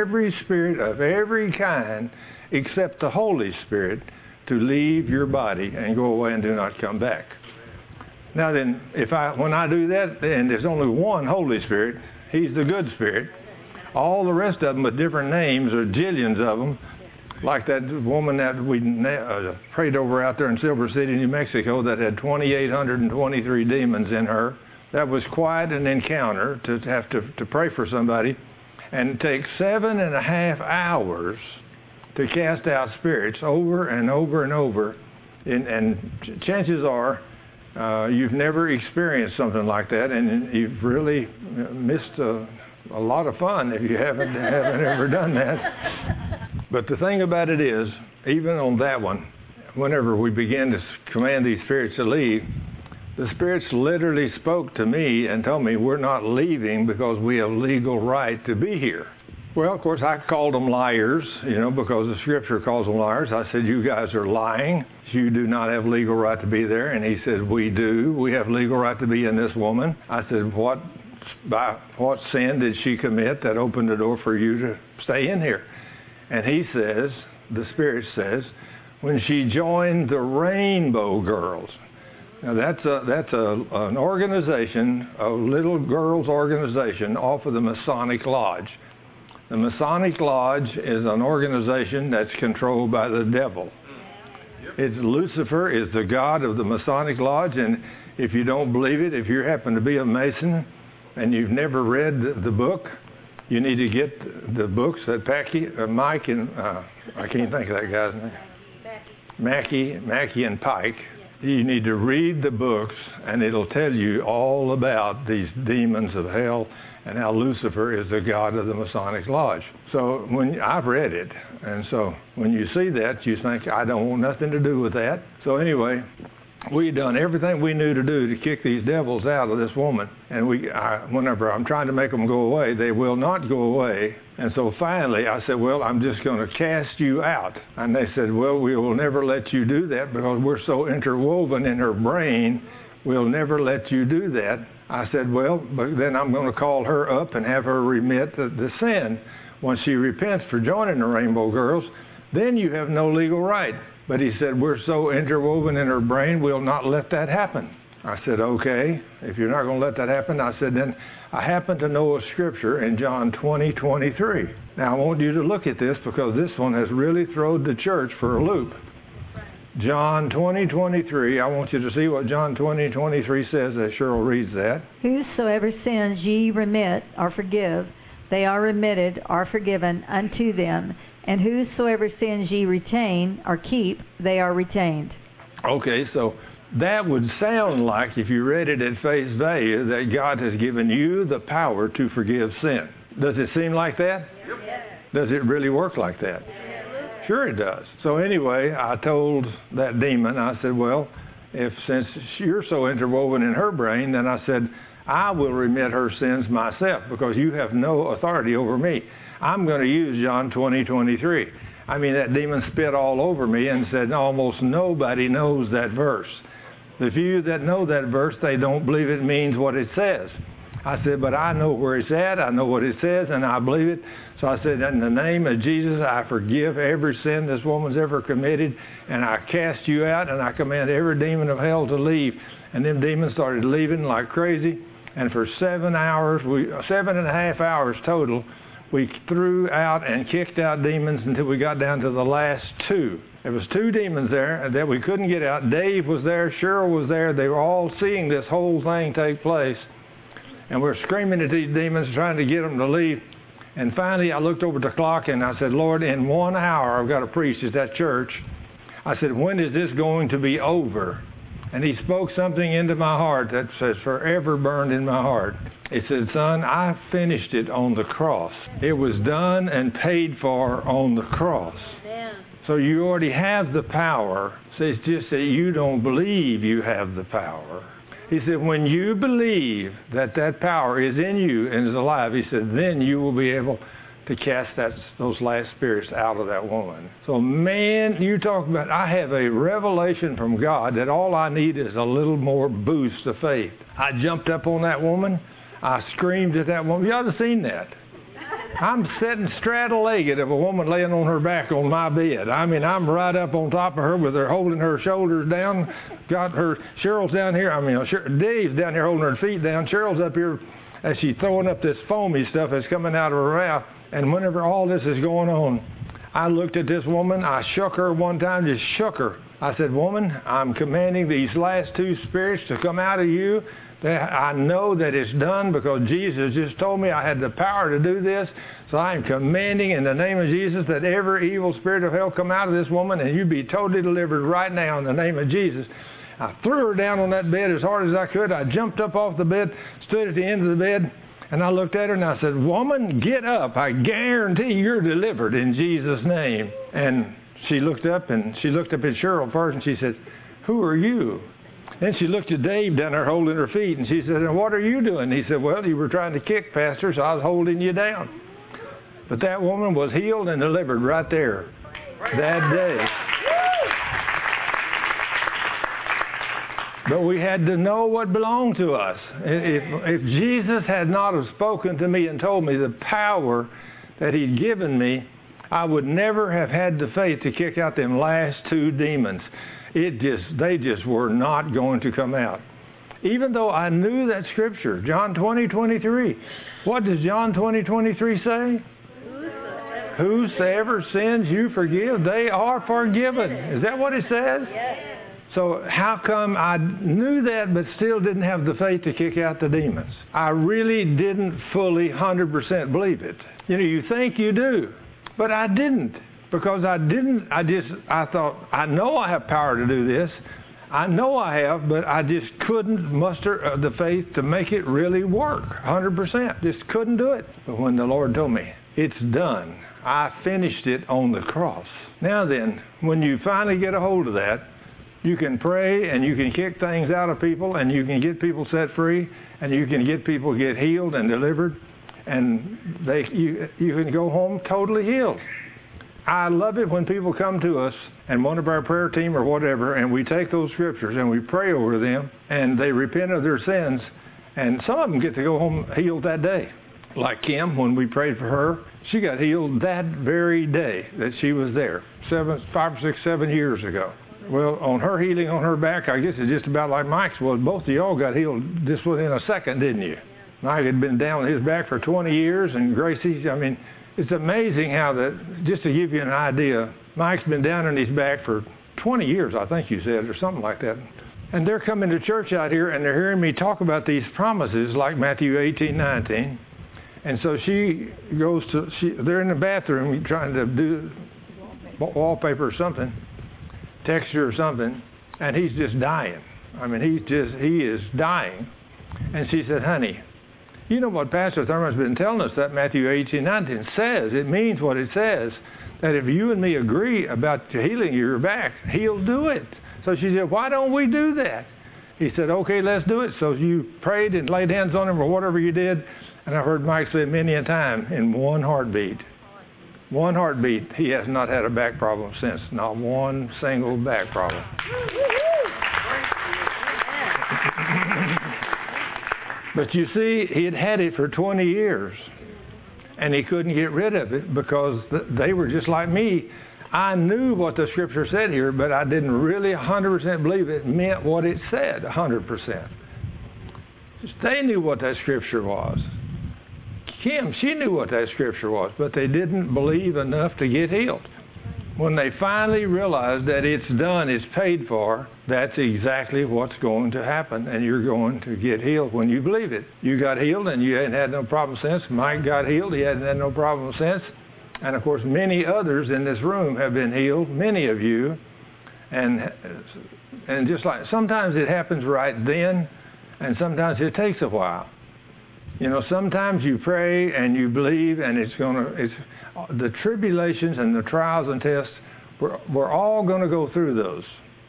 of every kind except the Holy Spirit to leave your body and go away and do not come back. Now then, when I do that, then there's only one Holy Spirit. He's the good spirit. All the rest of them with different names, or jillions of them, like that woman that we prayed over out there in Silver City, New Mexico, that had 2,823 demons in her. That was quite an encounter to have to pray for somebody, and take 7.5 hours to cast out spirits over and over and over. And chances are you've never experienced something like that, and you've really missed a lot of fun if you haven't ever done that. But the thing about it is, even on that one, whenever we began to command these spirits to leave, the spirits literally spoke to me and told me, we're not leaving because we have legal right to be here. Well, of course, I called them liars, because the Scripture calls them liars. I said, you guys are lying. You do not have legal right to be there. And he said, we do. We have legal right to be in this woman. I said, by what sin did she commit that opened the door for you to stay in here? And he says, the Spirit says, when she joined the Rainbow Girls. Now that's an organization, a little girls' organization off of the Masonic Lodge. The Masonic Lodge is an organization that's controlled by the devil. Lucifer is the god of the Masonic Lodge, and if you don't believe it, if you happen to be a Mason and you've never read the book, you need to get the books that Mike and I can't think of that guy's name. Mackey and Pike. You need to read the books, and it'll tell you all about these demons of hell and how Lucifer is the god of the Masonic Lodge. So I've read it, and so when you see that, you think, I don't want nothing to do with that. So anyway, We done everything we knew to do to kick these devils out of this woman. And whenever I'm trying to make them go away, they will not go away. And so finally I said, well, I'm just going to cast you out. And they said, well, we will never let you do that because we're so interwoven in her brain. We'll never let you do that. I said, well, but then I'm going to call her up and have her remit the sin. Once she repents for joining the Rainbow Girls, then you have no legal right. But he said, we're so interwoven in her brain, we'll not let that happen. I said, okay, if you're not going to let that happen, I said, then I happen to know a scripture in John 20:23. Now, I want you to look at this because this one has really thrown the church for a loop. John 20:23, I want you to see what John 20:23 says as Cheryl reads that. Whosoever sins ye remit or forgive, they are remitted or forgiven unto them. And whosoever sins ye retain or keep, they are retained. Okay, so that would sound like, if you read it at face value, that God has given you the power to forgive sin. Does it seem like that? Yes. Does it really work like that? Yes. Sure it does. So anyway, I told that demon, I said, well, since you're so interwoven in her brain, then I said, I will remit her sins myself because you have no authority over me. I'm going to use John 20:23. I mean, that demon spit all over me and said almost nobody knows that verse. The few that know that verse, they don't believe it means what it says. I said, but I know where it's at, I know what it says, and I believe it. So I said, in the name of Jesus, I forgive every sin this woman's ever committed, and I cast you out, and I command every demon of hell to leave. And them demons started leaving like crazy, and for 7.5 hours total, we threw out and kicked out demons until we got down to the last two. There was 2 demons there that we couldn't get out. Dave was there, Cheryl was there. They were all seeing this whole thing take place. And we're screaming at these demons, trying to get them to leave. And finally, I looked over at the clock and I said, Lord, in 1 hour, I've got to preach at that church. I said, when is this going to be over? And he spoke something into my heart that says forever burned in my heart. He said, son, I finished it on the cross. It was done and paid for on the cross. Amen. So you already have the power. So it's just that you don't believe you have the power. He said, when you believe that that power is in you and is alive, he said, then you will be able to cast those last spirits out of that woman. So man, you talk about, I have a revelation from God that all I need is a little more boost of faith. I jumped up on that woman. I screamed at that woman. You ought to have seen that. I'm sitting straddle-legged of a woman laying on her back on my bed. I mean, I'm right up on top of her with her holding her shoulders down. Got her, Cheryl's down here. I mean, Dave's down here holding her feet down. Cheryl's up here as she's throwing up this foamy stuff that's coming out of her mouth. And whenever all this is going on, I looked at this woman. I shook her one time, just shook her. I said, woman, I'm commanding these last 2 spirits to come out of you. I know that it's done because Jesus just told me I had the power to do this. So I am commanding in the name of Jesus that every evil spirit of hell come out of this woman and you be totally delivered right now in the name of Jesus. I threw her down on that bed as hard as I could. I jumped up off the bed, stood at the end of the bed, and I looked at her and I said, woman, get up. I guarantee you're delivered in Jesus' name. And she looked up at Cheryl first and she said, who are you? Then she looked at Dave down there holding her feet and she said, and what are you doing? He said, well, you were trying to kick, Pastor, so I was holding you down. But that woman was healed and delivered right there that day. But we had to know what belonged to us. If Jesus had not have spoken to me and told me the power that he'd given me, I would never have had the faith to kick out them last 2 demons. They just were not going to come out. Even though I knew that scripture, John 20:23. What does John 20:23 say? Whosoever sins you forgive, they are forgiven. Is that what it says? Yes. So how come I knew that but still didn't have the faith to kick out the demons? I really didn't fully 100% believe it. You think you do, but I didn't. Because I thought, I know I have power to do this. I know I have, but I just couldn't muster the faith to make it really work 100%. Just couldn't do it. But when the Lord told me, it's done, I finished it on the cross. Now then, when you finally get a hold of that, You can pray and you can kick things out of people and you can get people set free and you can get people get healed and delivered, and you can go home totally healed. I love it when people come to us and one of our prayer team or whatever, and we take those scriptures and we pray over them and they repent of their sins, and some of them get to go home healed that day. Like Kim, when we prayed for her, she got healed that very day that she was there, 5, 6, 7 years ago. Well, on her healing on her back, I guess it's just about like Mike's was. Both of y'all got healed just within a second, didn't you? Mike had been down on his back for 20 years, and Gracie's, I mean, it's amazing how that, just to give you an idea, Mike's been down on his back for 20 years, I think you said, or something like that. And they're coming to church out here, and they're hearing me talk about these promises, like Matthew 18:19. And so she goes they're in the bathroom trying to do wallpaper or something, texture or something, and he's just dying. I mean, he is dying. And she said, honey, you know what Pastor Thurman's been telling us that Matthew 18:19 says. It means what it says, that if you and me agree about healing your back, he'll do it. So she said, why don't we do that? He said, okay, let's do it. So you prayed and laid hands on him or whatever you did. And I've heard Mike say many a time, in one heartbeat, he has not had a back problem since. Not one single back problem. But you see, he had it for 20 years. And he couldn't get rid of it because they were just like me. I knew what the scripture said here, but I didn't really 100% believe it meant what it said, 100%. They knew what that scripture was. Kim, she knew what that scripture was, but they didn't believe enough to get healed. When they finally realized that it's done, it's paid for, that's exactly what's going to happen, and you're going to get healed when you believe it. You got healed, and you hadn't had no problem since. Mike got healed. He hadn't had no problem since. And, of course, many others in this room have been healed, many of you. And just like sometimes it happens right then, and sometimes it takes a while. You know, sometimes you pray and you believe, and it's the tribulations and the trials and tests, we're all going to go through those.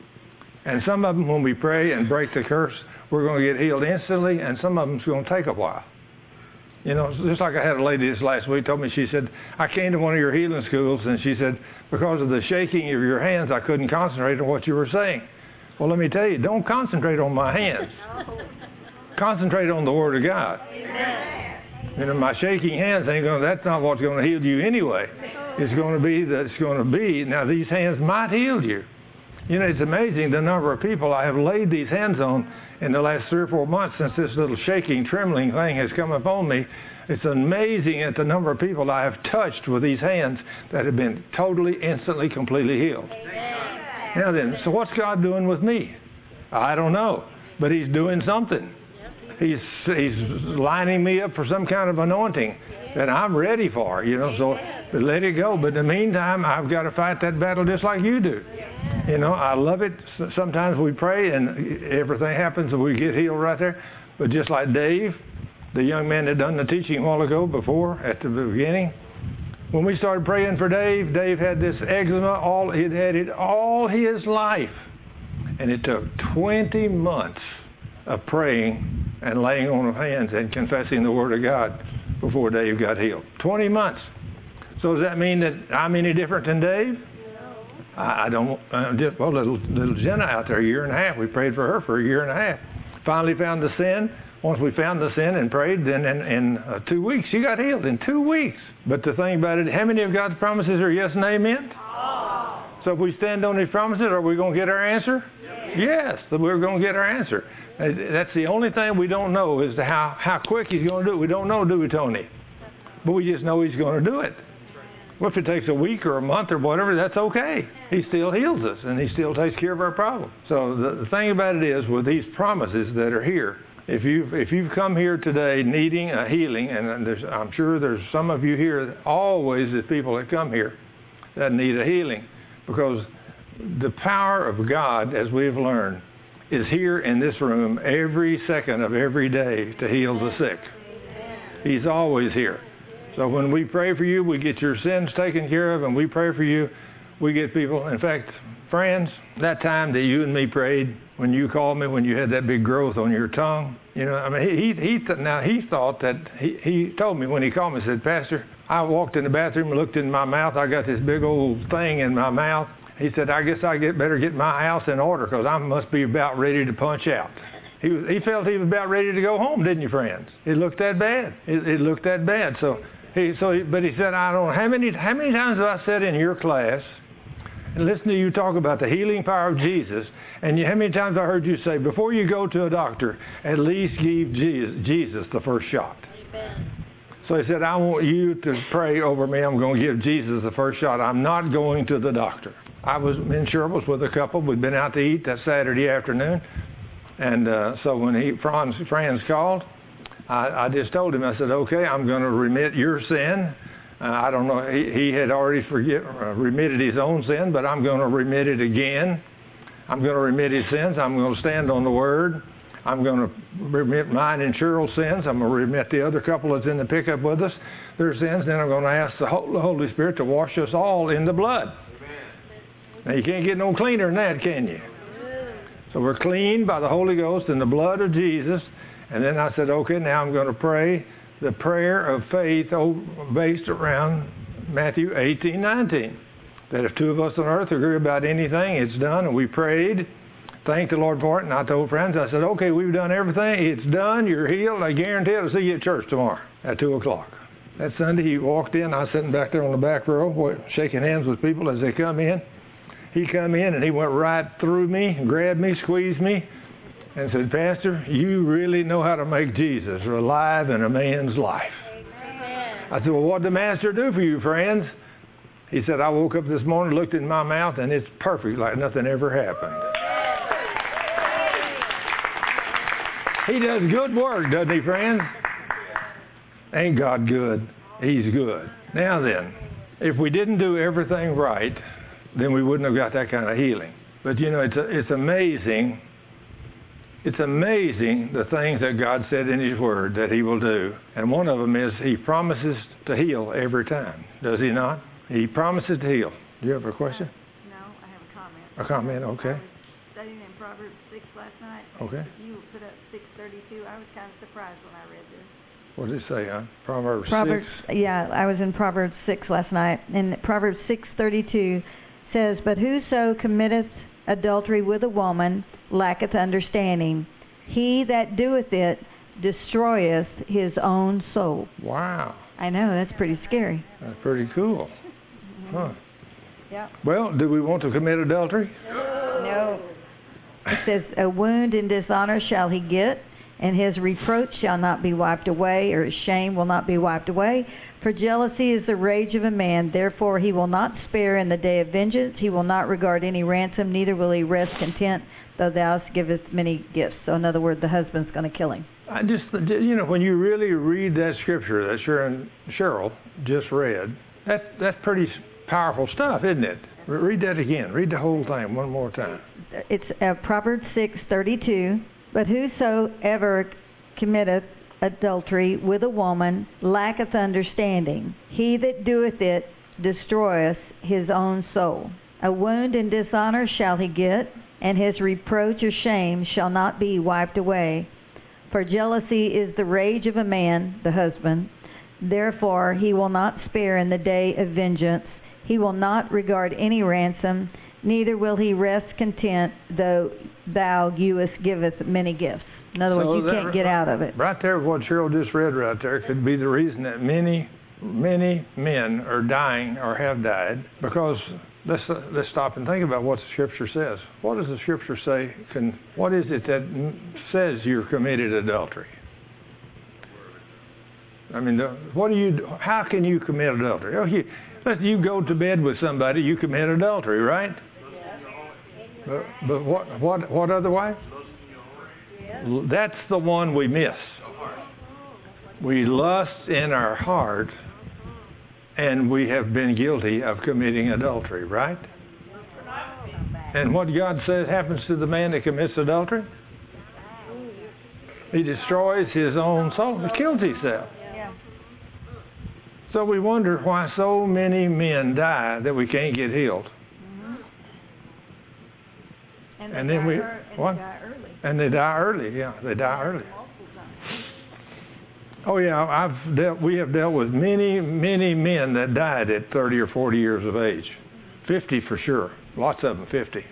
And some of them, when we pray and break the curse, we're going to get healed instantly, and some of them's going to take a while. You know, just like I had a lady this last week told me, she said, I came to one of your healing schools, and she said, because of the shaking of your hands, I couldn't concentrate on what you were saying. Well, let me tell you, don't concentrate on my hands. Concentrate on the Word of God. Amen. You know, my shaking hands that's not what's going to heal you anyway. It's going to be, now these hands might heal you. You know, it's amazing the number of people I have laid these hands on in the last 3 or 4 months since this little shaking, trembling thing has come upon me. It's amazing at the number of people I have touched with these hands that have been totally, instantly, completely healed. Amen. Now then, so what's God doing with me? I don't know, but He's doing something. He's lining me up for some kind of anointing that I'm ready for, you know, so let it go. But in the meantime, I've got to fight that battle just like you do. You know, I love it. Sometimes we pray and everything happens and we get healed right there. But just like Dave, the young man that done the teaching a while ago before, at the beginning, when we started praying for Dave, Dave had this eczema, he'd had it all his life. And it took 20 months of praying and laying on of hands and confessing the Word of God before Dave got healed. 20 months. So does that mean that I'm any different than Dave? No. I don't. Little Jenna out there, 1.5 years. We prayed for her for 1.5 years. Finally found the sin. Once we found the sin and prayed, then in 2 weeks, she got healed in 2 weeks. But the thing about it, how many of God's promises are yes and amen? Oh. So if we stand on His promises, are we going to get our answer? Yes, we're going to get our answer. That's the only thing we don't know is how quick He's going to do it. We don't know, do we, Tony? But we just know He's going to do it. Well, if it takes a week or a month or whatever, that's okay. He still heals us, and He still takes care of our problem. So the thing about it is, with these promises that are here, if you've come here today needing a healing, and I'm sure there's some of you here, always the people that come here that need a healing, because the power of God, as we've learned, is here in this room every second of every day to heal the sick. He's always here. So when we pray for you, we get your sins taken care of, and we pray for you, we get people. In fact, Friends, that time that you and me prayed, when you called me, when you had that big growth on your tongue, you know, I mean, he thought that, he told me when he called me, he said, Pastor, I walked in the bathroom and looked in my mouth. I got this big old thing in my mouth. He said, I guess I better get my house in order because I must be about ready to punch out. He felt he was about ready to go home, didn't you, friends? It looked that bad. It looked that bad. But he said, I don't know, how many times have I said in your class, and listen to you talk about the healing power of Jesus, and how many times I heard you say, before you go to a doctor, at least give Jesus the first shot. Amen. So he said, I want you to pray over me. I'm going to give Jesus the first shot. I'm not going to the doctor. I was in Shervilles with a couple. We'd been out to eat that Saturday afternoon. And so when Franz called, I just told him, I said, okay, I'm going to remit your sin. I don't know, he had already remitted his own sin, but I'm going to remit it again. I'm going to remit his sins. I'm going to stand on the Word. I'm going to remit mine and Cheryl's sins. I'm going to remit the other couple that's in the pickup with us, their sins. Then I'm going to ask the Holy Spirit to wash us all in the blood. Amen. Now, you can't get no cleaner than that, can you? So we're cleaned by the Holy Ghost and the blood of Jesus. And then I said, okay, now I'm going to pray the prayer of faith based around Matthew 18:19. That if two of us on earth agree about anything, it's done. And we prayed, thanked the Lord for it. And I told friends, I said, okay, we've done everything. It's done. You're healed. I guarantee I'll see you at church tomorrow at 2 o'clock. That Sunday, he walked in. I was sitting back there on the back row, shaking hands with people as they come in. He come in, and he went right through me, grabbed me, squeezed me, and said, Pastor, you really know how to make Jesus alive in a man's life. Amen. I said, well, what did the Master do for you, friends? He said, I woke up this morning, looked in my mouth, and it's perfect, like nothing ever happened. He does good work, doesn't he, friends? Ain't God good? He's good. Now then, if we didn't do everything right, then we wouldn't have got that kind of healing. But, you know, it's amazing. It's amazing the things that God said in His Word that He will do. And one of them is He promises to heal every time. Does He not? He promises to heal. Do you have a question? No, I have a comment. A comment, okay. I was studying in Proverbs 6 last night. Okay. You put up 6:32. I was kind of surprised when I read this. What did it say, huh? Proverbs 6? Yeah, I was in Proverbs 6 last night. And Proverbs 6:32 says, But whoso committeth adultery with a woman lacketh understanding. He that doeth it destroyeth his own soul. Wow. I know, that's pretty scary. That's pretty cool. Mm-hmm. Huh. Yeah. Well, do we want to commit adultery? No. It says, a wound and dishonor shall he get, and his reproach shall not be wiped away, or his shame will not be wiped away. For jealousy is the rage of a man, therefore he will not spare in the day of vengeance. He will not regard any ransom, neither will he rest content, though thou givest many gifts. So in other words, the husband's going to kill him. I just, you know, when you really read that scripture that Cheryl just read, that's pretty powerful stuff, isn't it? Read that again. Read the whole thing one more time. It's Proverbs 6:32. But whosoever committeth adultery with a woman lacketh understanding. He that doeth it destroyeth his own soul. A wound and dishonor shall he get, and his reproach or shame shall not be wiped away. For jealousy is the rage of a man, the husband. Therefore he will not spare in the day of vengeance. He will not regard any ransom, neither will he rest content, though thou givest many gifts. In other words, you can't get out of it. Right there, what Cheryl just read right there could be the reason that many men are dying or have died. Because let's stop and think about what the Scripture says. What does the Scripture say? What is it that says you're committed adultery? I mean, how can you commit adultery? Oh, you go to bed with somebody, you commit adultery, right? But what otherwise? That's the one we miss. We lust in our heart, and we have been guilty of committing adultery, right? And what God says happens to the man that commits adultery? He destroys his own soul. He kills himself. So we wonder why so many men die that we can't get healed. And then we what? Die early. And they die early. Yeah, they die early. Oh yeah, we have dealt with many men that died at 30 or 40 years of age. 50 for sure. Lots of them 50.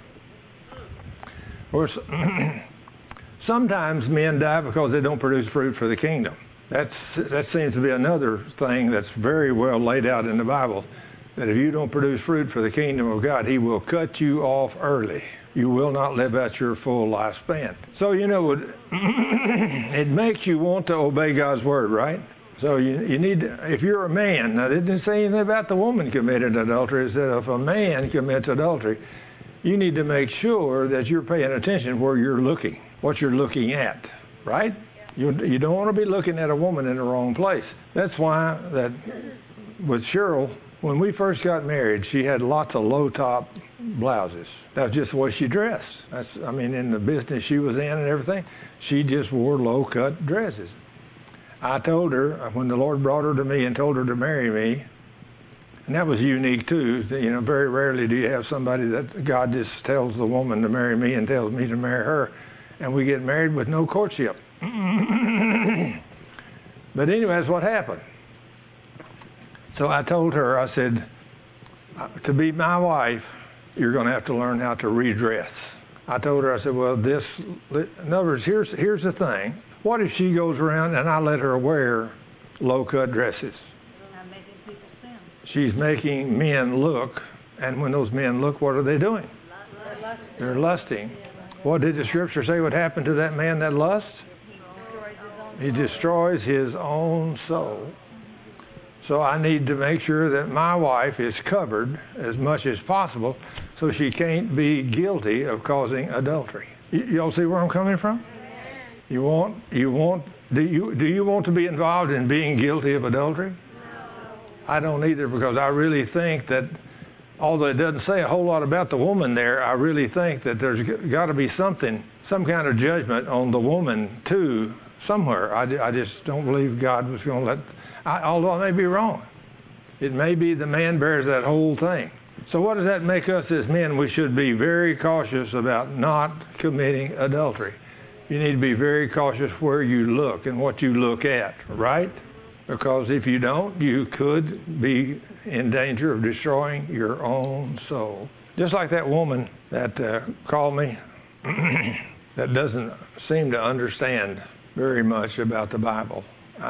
Or sometimes men die because they don't produce fruit for the kingdom. That seems to be another thing that's very well laid out in the Bible. That if you don't produce fruit for the kingdom of God, He will cut you off early. You will not live out your full lifespan. So, it makes you want to obey God's word, right? So you need to, if you're a man, now it didn't say anything about the woman committed adultery. It said if a man commits adultery, you need to make sure that you're paying attention where you're looking, what you're looking at, right? You don't want to be looking at a woman in the wrong place. That's why that with Cheryl, when we first got married, she had lots of low-top blouses. That's just the way she dressed. In the business she was in and everything, she just wore low-cut dresses. I told her, when the Lord brought her to me and told her to marry me, and that was unique too, very rarely do you have somebody that God just tells the woman to marry me and tells me to marry her, and we get married with no courtship. But anyway, that's what happened. So I told her, I said, to be my wife, you're going to have to learn how to redress. I told her, I said, well, in other words, here's the thing. What if she goes around and I let her wear low-cut dresses? I'm making people sin. She's making men look, and when those men look, what are they doing? They're lusting. What did the scripture say would happen to that man that lusts? He destroys his own soul. So I need to make sure that my wife is covered as much as possible so she can't be guilty of causing adultery. Y'all see where I'm coming from? Do you want to be involved in being guilty of adultery? No. I don't either, because I really think that, although it doesn't say a whole lot about the woman there, I really think that there's got to be some kind of judgment on the woman too, somewhere. I just don't believe God was going to let, although I may be wrong. It may be the man bears that whole thing. So what does that make us as men? We should be very cautious about not committing adultery. You need to be very cautious where you look and what you look at, right? Because if you don't, you could be in danger of destroying your own soul. Just like that woman that called me that doesn't seem to understand very much about the Bible.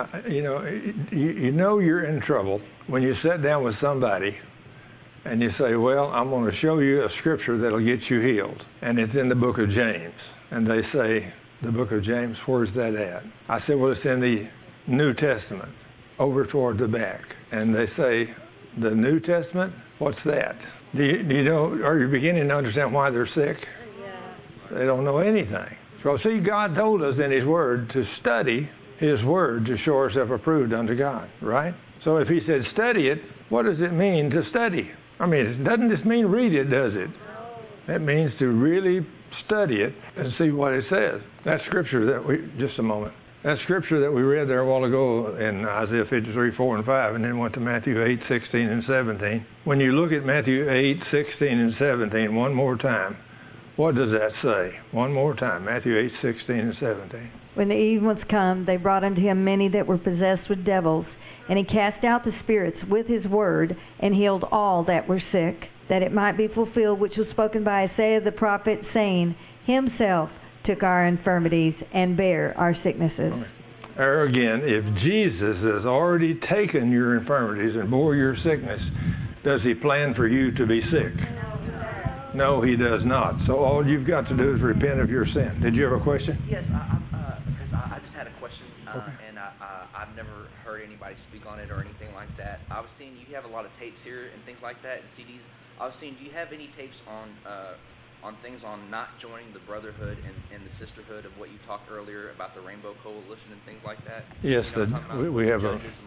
You know you're in trouble when you sit down with somebody and you say, well, I'm going to show you a scripture that'll get you healed. And it's in the book of James. And they say, the book of James, where's that at? I said, well, it's in the New Testament, over toward the back. And they say, the New Testament? What's that? Do you know, are you beginning to understand why they're sick? Yeah. They don't know anything. So see, God told us in His Word to study His Word to show ourselves approved unto God, right? So if He said study it, what does it mean to study? It doesn't just mean read it, does it? No. It means to really study it and see what it says. That scripture just a moment. That scripture that we read there a while ago in Isaiah 53, 4 and 5, and then went to Matthew 8, 16 and 17. When you look at Matthew 8, 16 and 17 one more time, what does that say? One more time, Matthew 8, 16 and 17. When the eve was come, they brought unto him many that were possessed with devils, and he cast out the spirits with his word, and healed all that were sick, that it might be fulfilled which was spoken by Isaiah the prophet, saying, Himself took our infirmities and bare our sicknesses. Or again, if Jesus has already taken your infirmities and bore your sickness, does He plan for you to be sick? No, He does not. So all you've got to do is repent of your sin. Did you have a question? Yes, because I just had a question, okay. And I've never heard anybody speak on it or anything like that. I was seeing you have a lot of tapes here and things like that, and CDs. I was seeing, do you have any tapes on things on not joining the brotherhood and the sisterhood of what you talked earlier about the Rainbow Coalition and things like that? Yes, we have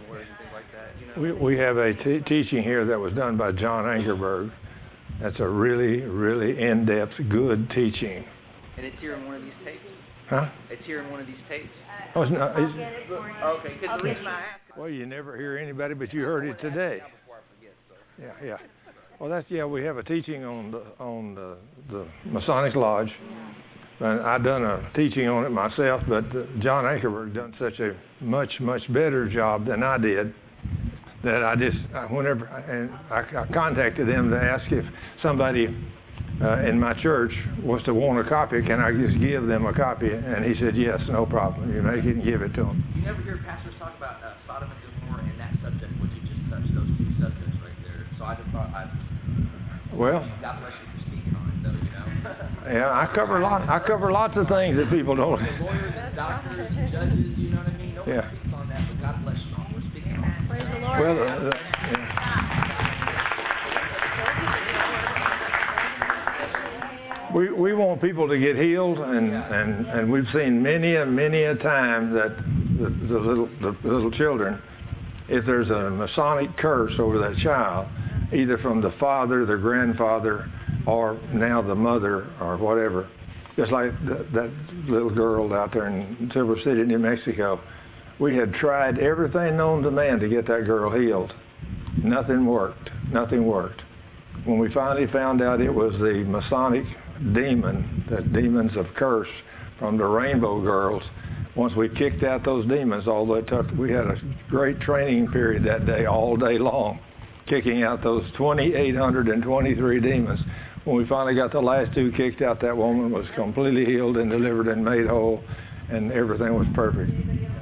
we have a teaching here that was done by John Angerberg. That's a really, really in-depth, good teaching. And it's here in one of these tapes? Huh? It's here in one of these tapes? Oh, it's not. Okay, because the reason I asked... Well, you never hear anybody, but you heard it today. Before I forget, so. Yeah. Well, we have a teaching on the Masonic Lodge. And I've done a teaching on it myself, but John Ankerberg done such a much better job than I did that I contacted them to ask if somebody in my church was to want a copy. Can I just give them a copy? And he said, yes, no problem. You make it and give it to them. You never hear pastors talk about Sodom and Gomorrah and that subject, which you just touched, those two subjects right there. So I just thought well, God bless you for speaking on it, though, you know. Yeah, I cover lots of things that people don't. Lawyers, doctors, judges, you know what I mean? Nobody speaks on that, but God bless you all for speaking on it. Praise the Lord. Well, we want people to get healed, and we've seen many a time that the little children, if there's a Masonic curse over that child, either from the father, the grandfather, or now the mother, or whatever. Just like that little girl out there in Silver City, New Mexico. We had tried everything known to man to get that girl healed. Nothing worked. When we finally found out it was the Masonic demon, the demons of curse from the Rainbow Girls, once we kicked out those demons, although we had a great training period that day, all day long, kicking out those 2,823 demons. When we finally got the last two kicked out, that woman was completely healed and delivered and made whole, and everything was perfect.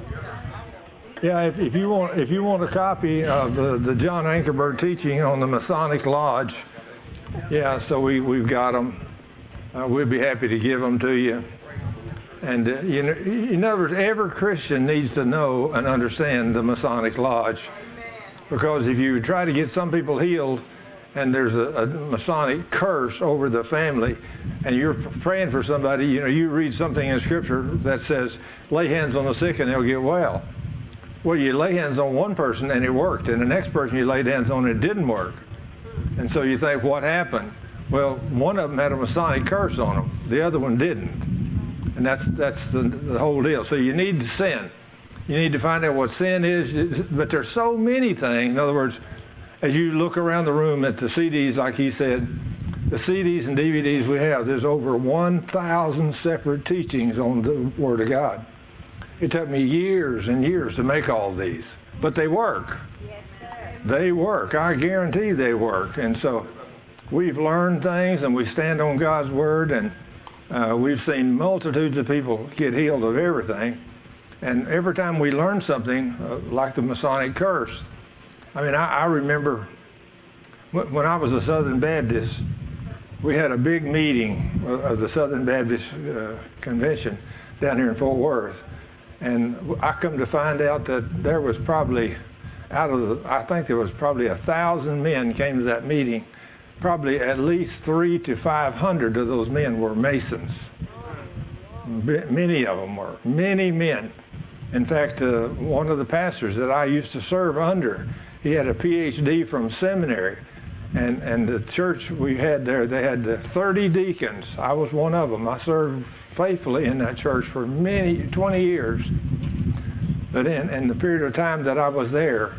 Yeah, if you want a copy of the John Ankerberg teaching on the Masonic Lodge, yeah, so we've got them. We'd be happy to give them to you. And in other words, every Christian needs to know and understand the Masonic Lodge, because if you try to get some people healed, and there's a Masonic curse over the family, and you're praying for somebody, you read something in Scripture that says, lay hands on the sick and they'll get well. Well, you lay hands on one person and it worked, and the next person you laid hands on, it didn't work. And so you think, what happened? Well, one of them had a Masonic curse on them. The other one didn't. And that's the whole deal. So you need to sin. You need to find out what sin is. But there's so many things. In other words, as you look around the room at the CDs, like he said, the CDs and DVDs we have, there's over 1,000 separate teachings on the Word of God. It took me years and years to make all these. But they work. Yes, sir. They work. I guarantee they work. And so we've learned things, and we stand on God's Word, and we've seen multitudes of people get healed of everything. And every time we learn something, like the Masonic curse, I mean, I remember when I was a Southern Baptist, we had a big meeting of the Southern Baptist Convention down here in Fort Worth. And I come to find out that there was probably, I think there was probably 1,000 men came to that meeting. Probably at least 300 to 500 of those men were Masons. Many of them were. Many men. In fact, one of the pastors that I used to serve under, he had a PhD from seminary. And the church we had there, they had 30 deacons. I was one of them. I served faithfully in that church for 20 years. But in the period of time that I was there,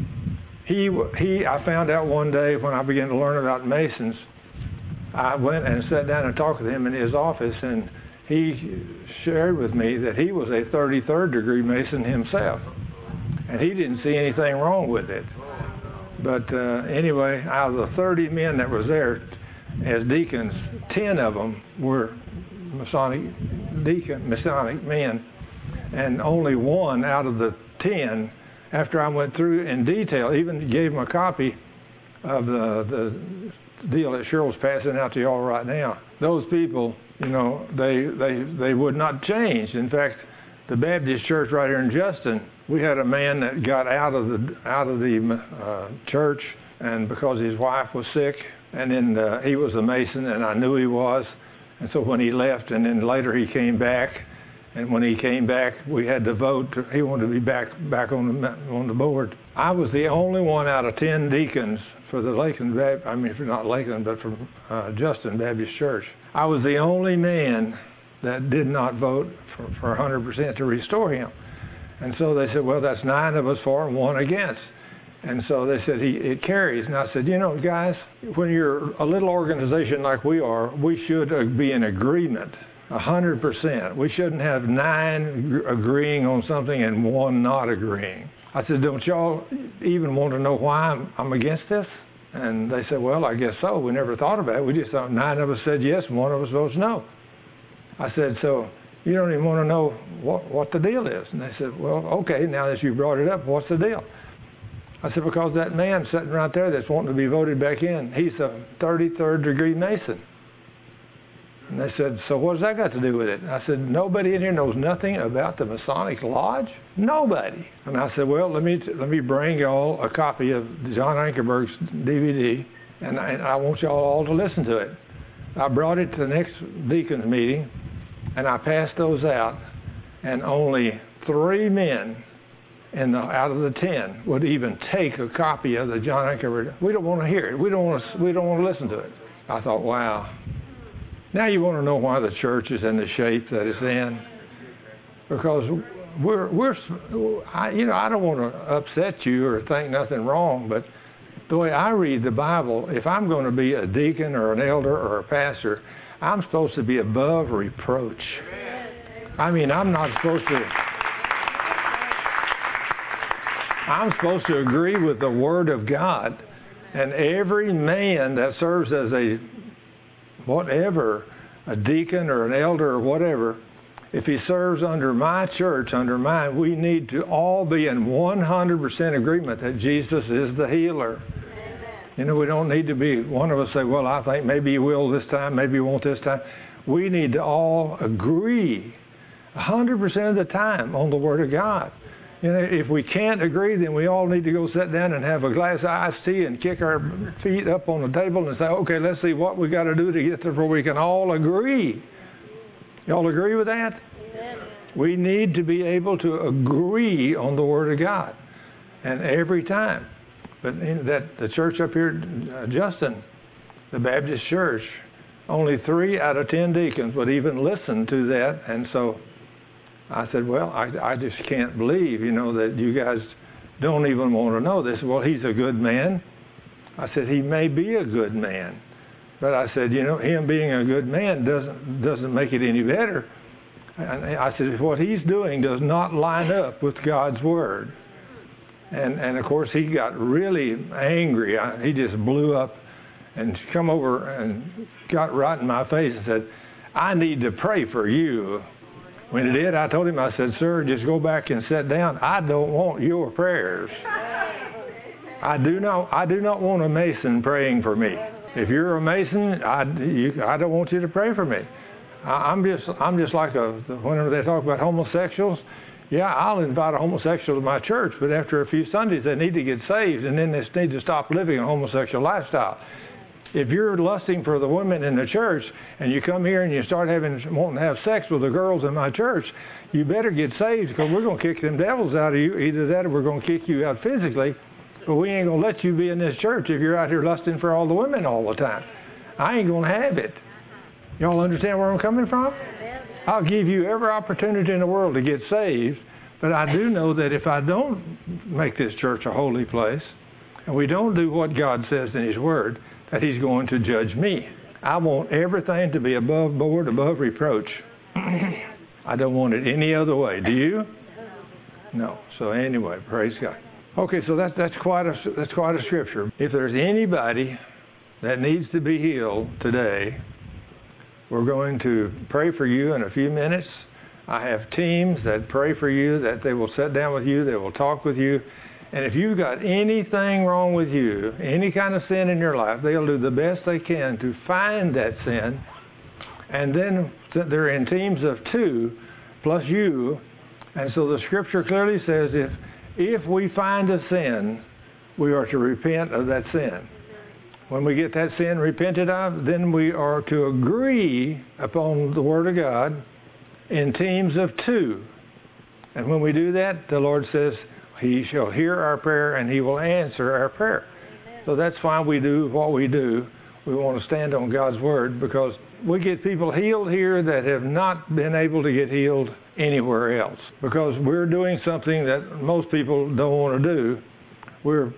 I found out one day when I began to learn about Masons, I went and sat down and talked with him in his office, and he shared with me that he was a 33rd degree Mason himself, and he didn't see anything wrong with it. But anyway, out of the 30 men that was there as deacons, 10 of them were Masonic men, and only one out of the 10, after I went through in detail, even gave them a copy of the deal that Cheryl's passing out to y'all right now. Those people, they would not change. In fact, the Baptist church right here in Justin, we had a man that got out of the church, and because his wife was sick, and then he was a Mason, and I knew he was, and so when he left, and then later he came back, and when he came back, we had to vote. He wanted to be back on the board. I was the only one out of 10 deacons for the Lakeland Baptist, not Lakeland, but from Justin Baptist Church. I was the only man that did not vote for 100% to restore him. And so they said, well, that's 9 of us for and 1 against. And so they said, it carries. And I said, you know, guys, when you're a little organization like we are, we should be in agreement, 100%. We shouldn't have 9 agreeing on something and 1 not agreeing. I said, don't y'all even want to know why I'm against this? And they said, well, I guess so. We never thought about it. We just thought 9 of us said yes and 1 of us votes no. I said, so you don't even want to know what the deal is? And they said, well, okay, now that you brought it up, what's the deal? I said, because that man sitting right there that's wanting to be voted back in, he's a 33rd degree Mason. And they said, so what's that got to do with it? I said, nobody in here knows nothing about the Masonic Lodge? Nobody. And I said, well, let me bring y'all a copy of John Ankerberg's DVD, and I want y'all all to listen to it. I brought it to the next deacon's meeting, and I passed those out, and only 3 men out of the 10 would even take a copy of the John Ankerberg. We don't want to hear it. We don't want to listen to it. I thought, wow. Now you want to know why the church is in the shape that it's in? Because I don't want to upset you or think nothing wrong, but the way I read the Bible, if I'm going to be a deacon or an elder or a pastor, I'm supposed to be above reproach. I mean, I'm supposed to agree with the Word of God, and every man that serves as a deacon or an elder or whatever, if he serves under my church, under mine, we need to all be in 100% agreement that Jesus is the healer. You know, we don't need to be, one of us say, well, I think maybe you will this time, maybe you won't this time. We need to all agree 100% of the time on the Word of God. You know, if we can't agree, then we all need to go sit down and have a glass of iced tea and kick our feet up on the table and say, okay, let's see what we got to do to get there where we can all agree. Y'all agree with that? Amen. We need to be able to agree on the Word of God. And every time. But the church up here, Justin, the Baptist church, only 3 out of 10 deacons would even listen to that. And so I said, well, I just can't believe, that you guys don't even want to know this. Well, he's a good man. I said, he may be a good man. But I said, him being a good man doesn't make it any better. And I said, what he's doing does not line up with God's Word. And of course, he got really angry. He just blew up and come over and got right in my face and said, I need to pray for you. When he did, I told him, I said, sir, just go back and sit down. I don't want your prayers. I do not want a Mason praying for me. If you're a Mason, I don't want you to pray for me. I'm just like whenever they talk about homosexuals, yeah, I'll invite a homosexual to my church, but after a few Sundays, they need to get saved, and then they need to stop living a homosexual lifestyle. If you're lusting for the women in the church, and you come here and you start wanting to have sex with the girls in my church, you better get saved, because we're going to kick them devils out of you. Either that or we're going to kick you out physically, but we ain't going to let you be in this church if you're out here lusting for all the women all the time. I ain't going to have it. Y'all understand where I'm coming from? I'll give you every opportunity in the world to get saved, but I do know that if I don't make this church a holy place, and we don't do what God says in His Word, that He's going to judge me. I want everything to be above board, above reproach. I don't want it any other way. Do you? No. So anyway, praise God. Okay, so that's quite a scripture. If there's anybody that needs to be healed today, we're going to pray for you in a few minutes. I have teams that pray for you, that they will sit down with you, they will talk with you. And if you've got anything wrong with you, any kind of sin in your life, they'll do the best they can to find that sin. And then they're in teams of 2 plus you. And so the scripture clearly says if we find a sin, we are to repent of that sin. When we get that sin repented of, then we are to agree upon the Word of God in teams of 2. And when we do that, the Lord says, He shall hear our prayer and He will answer our prayer. Amen. So that's why we do what we do. We want to stand on God's Word, because we get people healed here that have not been able to get healed anywhere else, because we're doing something that most people don't want to do. We're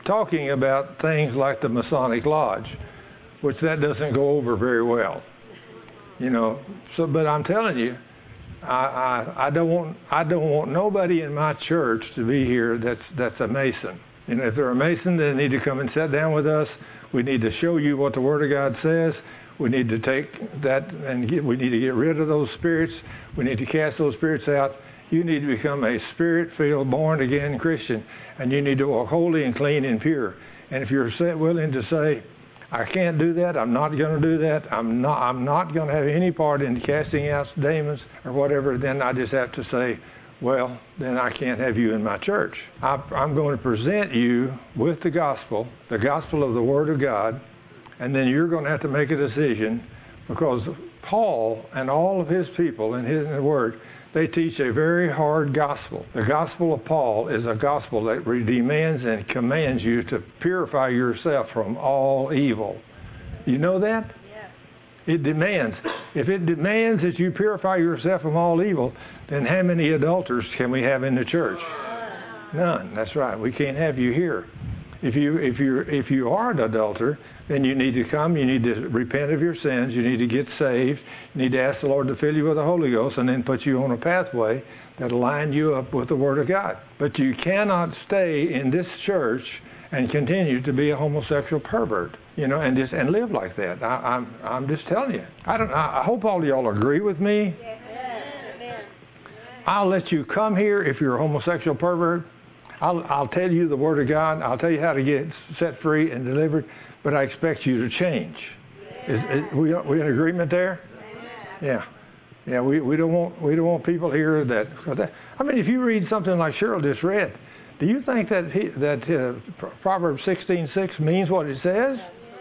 talking about things like the Masonic Lodge, which that doesn't go over very well. You know, so but I'm telling you, I don't want nobody in my church to be here that's a Mason. You know, if they're a Mason, they need to come and sit down with us. We need to show you what the Word of God says. We need to take that and we need to get rid of those spirits. We need to cast those spirits out. You need to become a Spirit-filled, born-again Christian, and you need to walk holy and clean and pure. And if you're willing to say, I can't do that, I'm not going to do that, I'm not going to have any part in casting out demons or whatever, then I just have to say, well, then I can't have you in my church. I'm going to present you with the gospel of the Word of God, and then you're going to have to make a decision, because Paul and all of his people in his Word, they teach a very hard gospel. The gospel of Paul is a gospel that demands and commands you to purify yourself from all evil. You know that? Yeah. It demands. If it demands that you purify yourself from all evil, then how many adulterers can we have in the church? None. That's right. We can't have you here. If you are an adulterer, then you need to come, you need to repent of your sins, you need to get saved, you need to ask the Lord to fill you with the Holy Ghost and then put you on a pathway that'll line you up with the Word of God. But you cannot stay in this church and continue to be a homosexual pervert, you know, and live like that. I'm just telling you. I hope all of y'all agree with me. I'll let you come here if you're a homosexual pervert. I'll tell you the Word of God. I'll tell you how to get set free and delivered. But I expect you to change. We in agreement there? Yeah. We don't want people here that. I mean, if you read something like Cheryl just read, do you think that Proverbs 16:6 means what it says?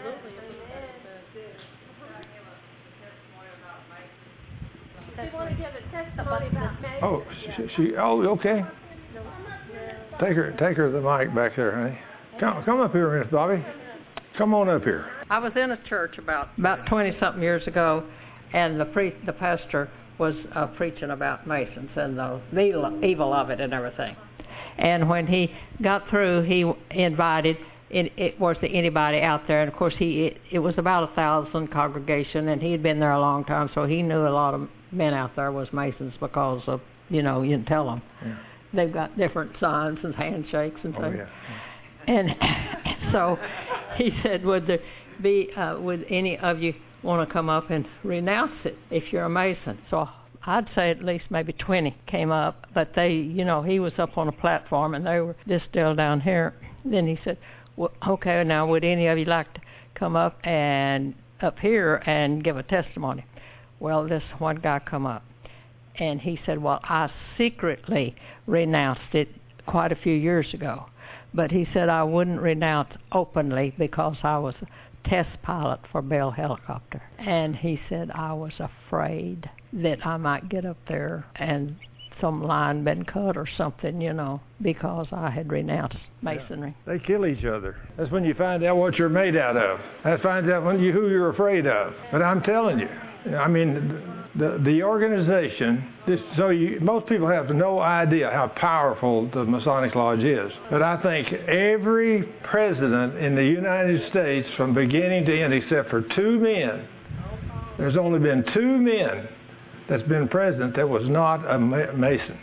She wanted to give a testimony about Mason. Oh, okay. Take her the mic back there, honey. Come up here, Miss Bobby. Come on up here. I was in a church about 20-something years ago, and the pastor was preaching about Masons and the evil of it and everything. And when he got through, he invited, was there anybody out there? And of course, it was about 1,000 congregation, and he had been there a long time, so he knew a lot of men out there was Masons because of, you didn't tell them. Yeah. They've got different signs and handshakes and things. Oh, yeah. And so he said, would any of you want to come up and renounce it if you're a Mason? So I'd say at least maybe 20 came up, but they, he was up on a platform and they were just still down here. Then he said, well, okay, now would any of you like to come up here and give a testimony? Well, this one guy come up. And he said, well, I secretly renounced it quite a few years ago. But he said I wouldn't renounce openly because I was a test pilot for Bell Helicopter. And he said I was afraid that I might get up there and some line been cut or something, because I had renounced Masonry. Yeah. They kill each other. That's when you find out what you're made out of. That finds out who you're afraid of. But I'm telling you, I mean, the organization, most people have no idea how powerful the Masonic Lodge is. But I think every president in the United States from beginning to end, except for 2 men, there's only been 2 men that's been president that was not a Mason.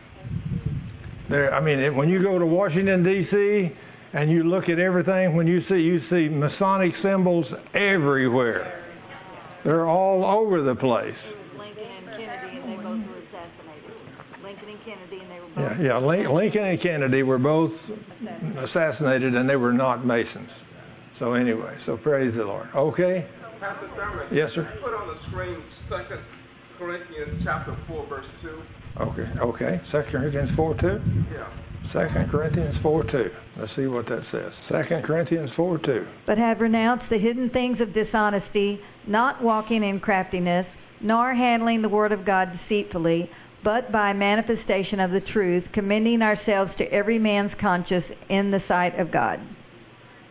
When you go to Washington, D.C., and you look at everything, you see Masonic symbols everywhere. They're all over the place. Lincoln and Kennedy, and they both were assassinated. Lincoln and Kennedy, and they were both... Yeah, Lincoln and Kennedy were both assassinated, and they were not Masons. So anyway, praise the Lord. Okay? Pastor Thurman. Yes, sir. Put on the screen 2 Corinthians chapter 4, verse 2. Okay. 2 Corinthians 4:2? Yeah. 2 Corinthians 4:2. Let's see what that says. 2 Corinthians 4:2. But have renounced the hidden things of dishonesty, not walking in craftiness, nor handling the word of God deceitfully, but by manifestation of the truth, commending ourselves to every man's conscience in the sight of God.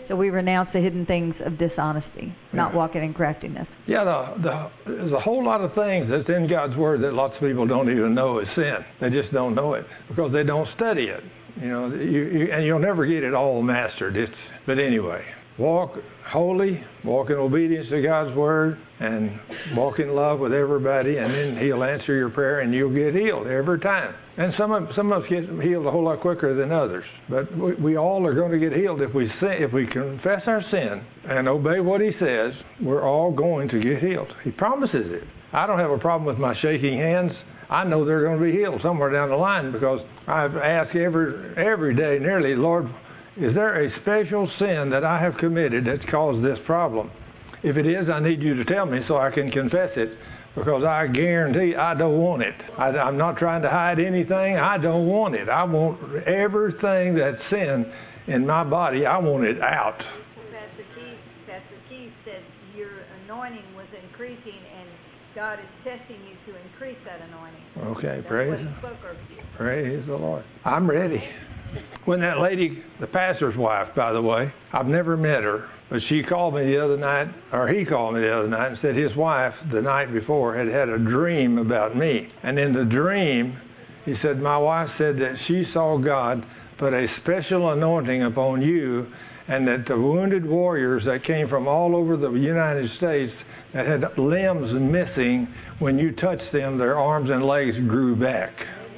So we renounce the hidden things of dishonesty, not walking in craftiness. Yeah, there's a whole lot of things that's in God's Word that lots of people don't even know is sin. They just don't know it because they don't study it. You know, and you'll never get it all mastered. But anyway, walk holy, walk in obedience to God's Word, and walk in love with everybody, and then He'll answer your prayer, and you'll get healed every time. And some of us get healed a whole lot quicker than others. But we all are going to get healed if we confess our sin and obey what He says. We're all going to get healed. He promises it. I don't have a problem with my shaking hands. I know they're going to be healed somewhere down the line because I've asked every day nearly, Lord, is there a special sin that I have committed that's caused this problem? If it is, I need you to tell me so I can confess it, because I guarantee I don't want it. I'm not trying to hide anything. I don't want it. I want everything that's sin in my body. I want it out. Pastor Keith said your anointing was increasing, and God is testing you to increase that anointing. Okay, That's praise what He spoke over you. Praise the Lord. I'm ready. When that lady, the pastor's wife, by the way, I've never met her, but she called me the other night, or he called me the other night and said his wife the night before had a dream about me. And in the dream, he said, my wife said that she saw God put a special anointing upon you, and that the wounded warriors that came from all over the United States that had limbs missing, when you touched them, their arms and legs grew back.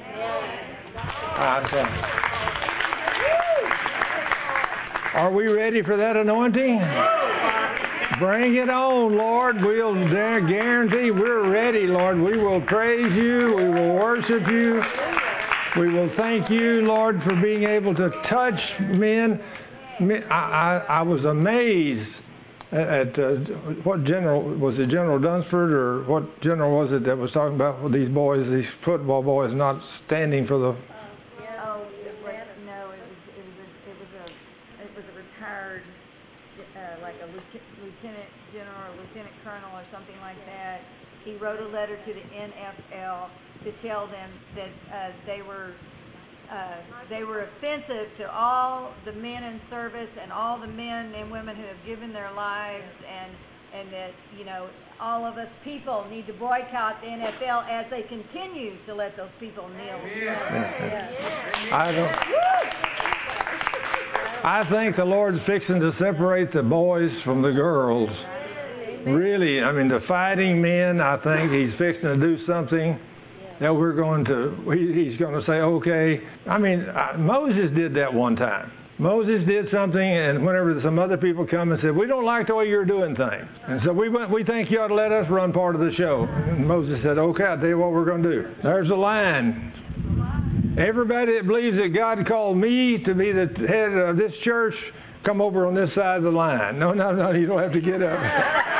Are we ready for that anointing? Bring it on, Lord. We'll guarantee we're ready, Lord. We will praise you. We will worship you. We will thank you, Lord, for being able to touch men. I was amazed at what general, was it General Dunsford, or what general was it that was talking about these boys, these football boys not standing for the... Lieutenant General or Lieutenant Colonel or something like that. He wrote a letter to the NFL to tell them that they were offensive to all the men in service and all the men and women who have given their lives, and that, you know, all of us people need to boycott the NFL as they continue to let those people kneel. I think the Lord's fixing to separate the boys from the girls. Really, I mean, the fighting men, I think He's fixing to do something that He's going to say, okay. I mean, Moses did that one time. Moses did something, and whenever some other people come and said, we don't like the way you're doing things. And so we think you ought to let us run part of the show. And Moses said, okay, I'll tell you what we're going to do. There's a line. Everybody that believes that God called me to be the head of this church, come over on this side of the line. No, you don't have to get up.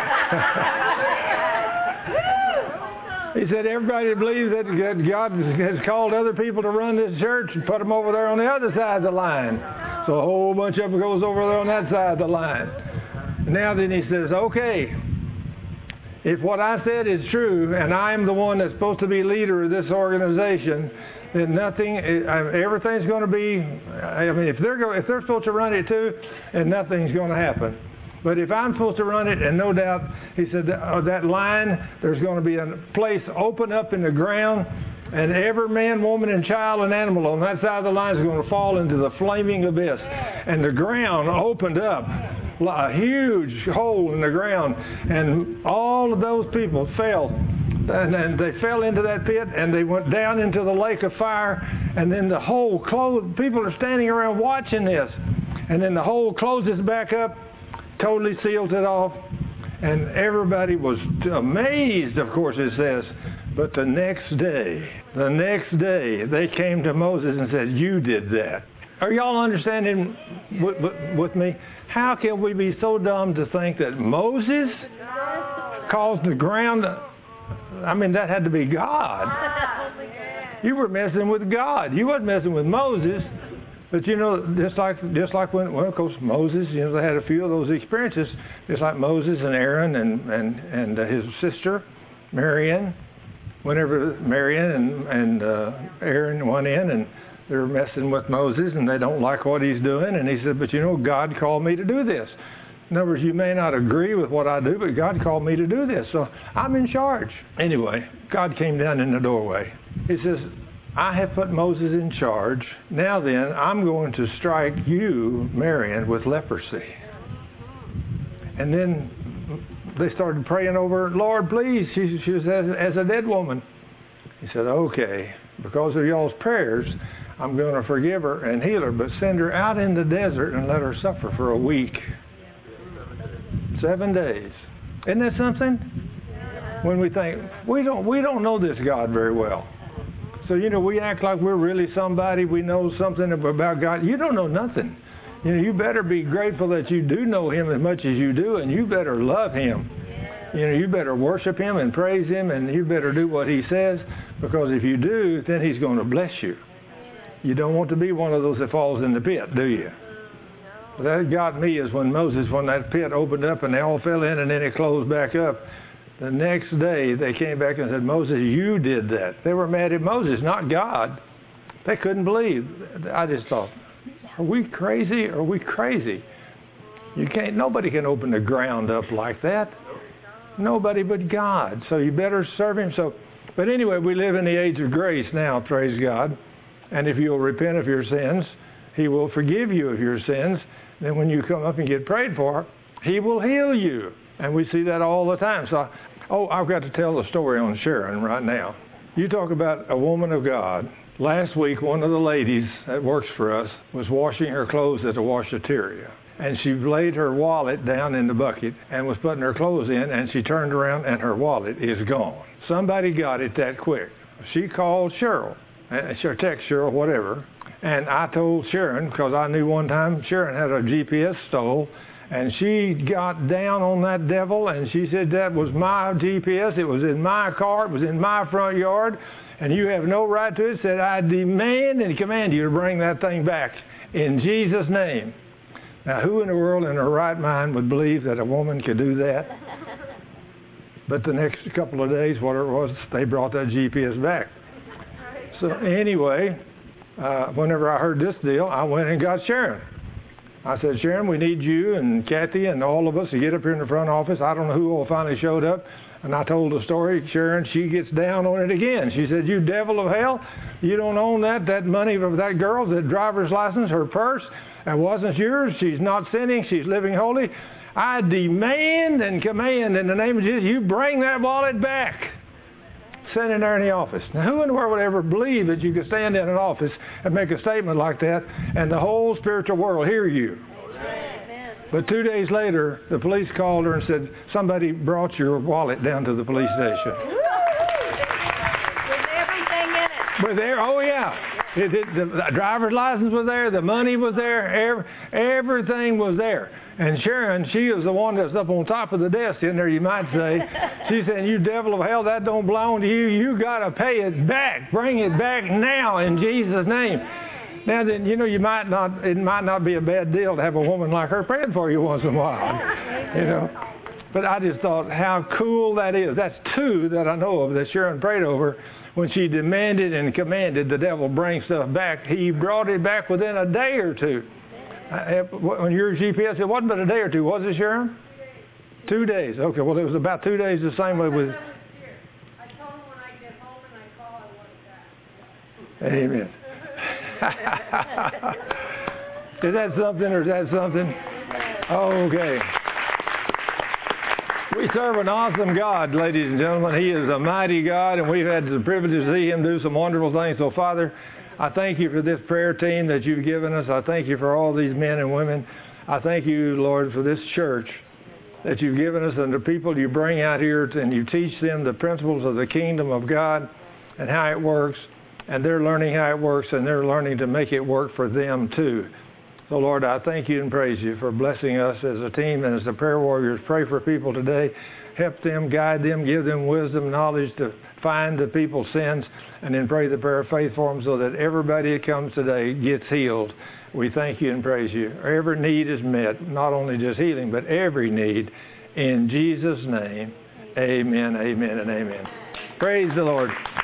He said, everybody that believes that God has called other people to run this church, and put them over there on the other side of the line. So a whole bunch of them goes over there on that side of the line. Now then he says, okay, if what I said is true, and I'm the one that's supposed to be leader of this organization, then everything's going to be, I mean, if they're supposed to run it too, and nothing's going to happen. But if I'm supposed to run it, and no doubt, he said, that line, there's going to be a place open up in the ground, and every man, woman, and child and animal on that side of the line is going to fall into the flaming abyss. And the ground opened up, a huge hole in the ground, and all of those people fell. And then they fell into that pit, and they went down into the lake of fire, and then the hole closed. People are standing around watching this, and then the hole closes back up, totally seals it off, and everybody was amazed, of course it says. But the next day, they came to Moses and said, you did that. Are y'all understanding with me? How can we be so dumb to think that Moses caused the ground? I mean, that had to be God. You were messing with God. You wasn't messing with Moses. But you know, just like when, well, of course, Moses, you know, they had a few of those experiences, just like Moses and Aaron and his sister, Miriam. Whenever Miriam and Aaron went in and they're messing with Moses and they don't like what he's doing. And he said, but you know, God called me to do this. In other words, you may not agree with what I do, but God called me to do this. So I'm in charge. Anyway, God came down in the doorway. He says, I have put Moses in charge. Now then, I'm going to strike you, Marion, with leprosy. And then they started praying over her. Lord, please, she was as a dead woman. He said, okay, because of y'all's prayers, I'm going to forgive her and heal her, but send her out in the desert and let her suffer for a week. 7 days. Isn't that something? When we think, we don't know this God very well. So, you know, we act like we're really somebody, we know something about God. You don't know nothing. You know, you better be grateful that you do know Him as much as you do, and you better love Him. You know, you better worship Him and praise Him, and you better do what He says, because if you do, then He's going to bless you. You don't want to be one of those that falls in the pit, do you? That got me is when that pit opened up and they all fell in and then it closed back up. The next day they came back and said, Moses, you did that. They were mad at Moses, not God. They couldn't believe. I just thought, are we crazy? Are we crazy? Nobody can open the ground up like that. Nobody but God. So you better serve Him. But anyway, we live in the age of grace now, praise God. And if you'll repent of your sins, He will forgive you of your sins. Then when you come up and get prayed for, He will heal you. And we see that all the time. So, I've got to tell a story on Sharon right now. You talk about a woman of God. Last week, one of the ladies that works for us was washing her clothes at the washateria. And she laid her wallet down in the bucket and was putting her clothes in, and she turned around and her wallet is gone. Somebody got it that quick. She called Cheryl, or text Cheryl, whatever. And I told Sharon, because I knew one time Sharon had a GPS stole, and she got down on that devil, and she said, that was my GPS, it was in my car, it was in my front yard, and you have no right to it. Said, I demand and command you to bring that thing back in Jesus' name. Now, who in the world in her right mind would believe that a woman could do that? But the next couple of days, whatever it was, they brought that GPS back. So anyway, whenever I heard this deal, I went and got Sharon. I said, Sharon, we need you and Kathy and all of us to get up here in the front office. I don't know who all finally showed up. And I told the story. Sharon, she gets down on it again. She said, you devil of hell, you don't own that money of that girl, that driver's license, her purse, that wasn't yours. She's not sinning. She's living holy. I demand and command in the name of Jesus, you bring that wallet back. Sitting in there in the office. Now, who in the world would ever believe that you could stand in an office and make a statement like that and the whole spiritual world hear you? Amen. But 2 days later, the police called her and said, somebody brought your wallet down to the police station. With everything in it. But there, oh yeah. The driver's license was there, the money was there, everything was there. And Sharon, she is the one that's up on top of the desk in there, you might say. She said, you devil of hell, that don't belong to you. You got to pay it back. Bring it back now in Jesus' name. Now then, you know, it might not be a bad deal to have a woman like her praying for you once in a while. You know. But I just thought how cool that is. That's two that I know of that Sharon prayed over. When she demanded and commanded the devil bring stuff back, he brought it back within a day or two. On your GPS, it wasn't but a day or two, was it, Sharon? 2 days. Okay, well, it was about 2 days the same way with... I told him when I get home and I call, I want it back. Amen. Is that something or is that something? Okay. We serve an awesome God, ladies and gentlemen. He is a mighty God, and we've had the privilege to see Him do some wonderful things. So, Father, I thank you for this prayer team that you've given us. I thank you for all these men and women. I thank you, Lord, for this church that you've given us and the people you bring out here and you teach them the principles of the kingdom of God and how it works. And they're learning how it works, and they're learning to make it work for them too. So, Lord, I thank you and praise you for blessing us as a team and as the prayer warriors. Pray for people today. Help them, guide them, give them wisdom, knowledge to find the people's sins, and then pray the prayer of faith for them so that everybody that comes today gets healed. We thank you and praise you. Every need is met, not only just healing, but every need. In Jesus' name, amen, amen, and amen. Praise the Lord.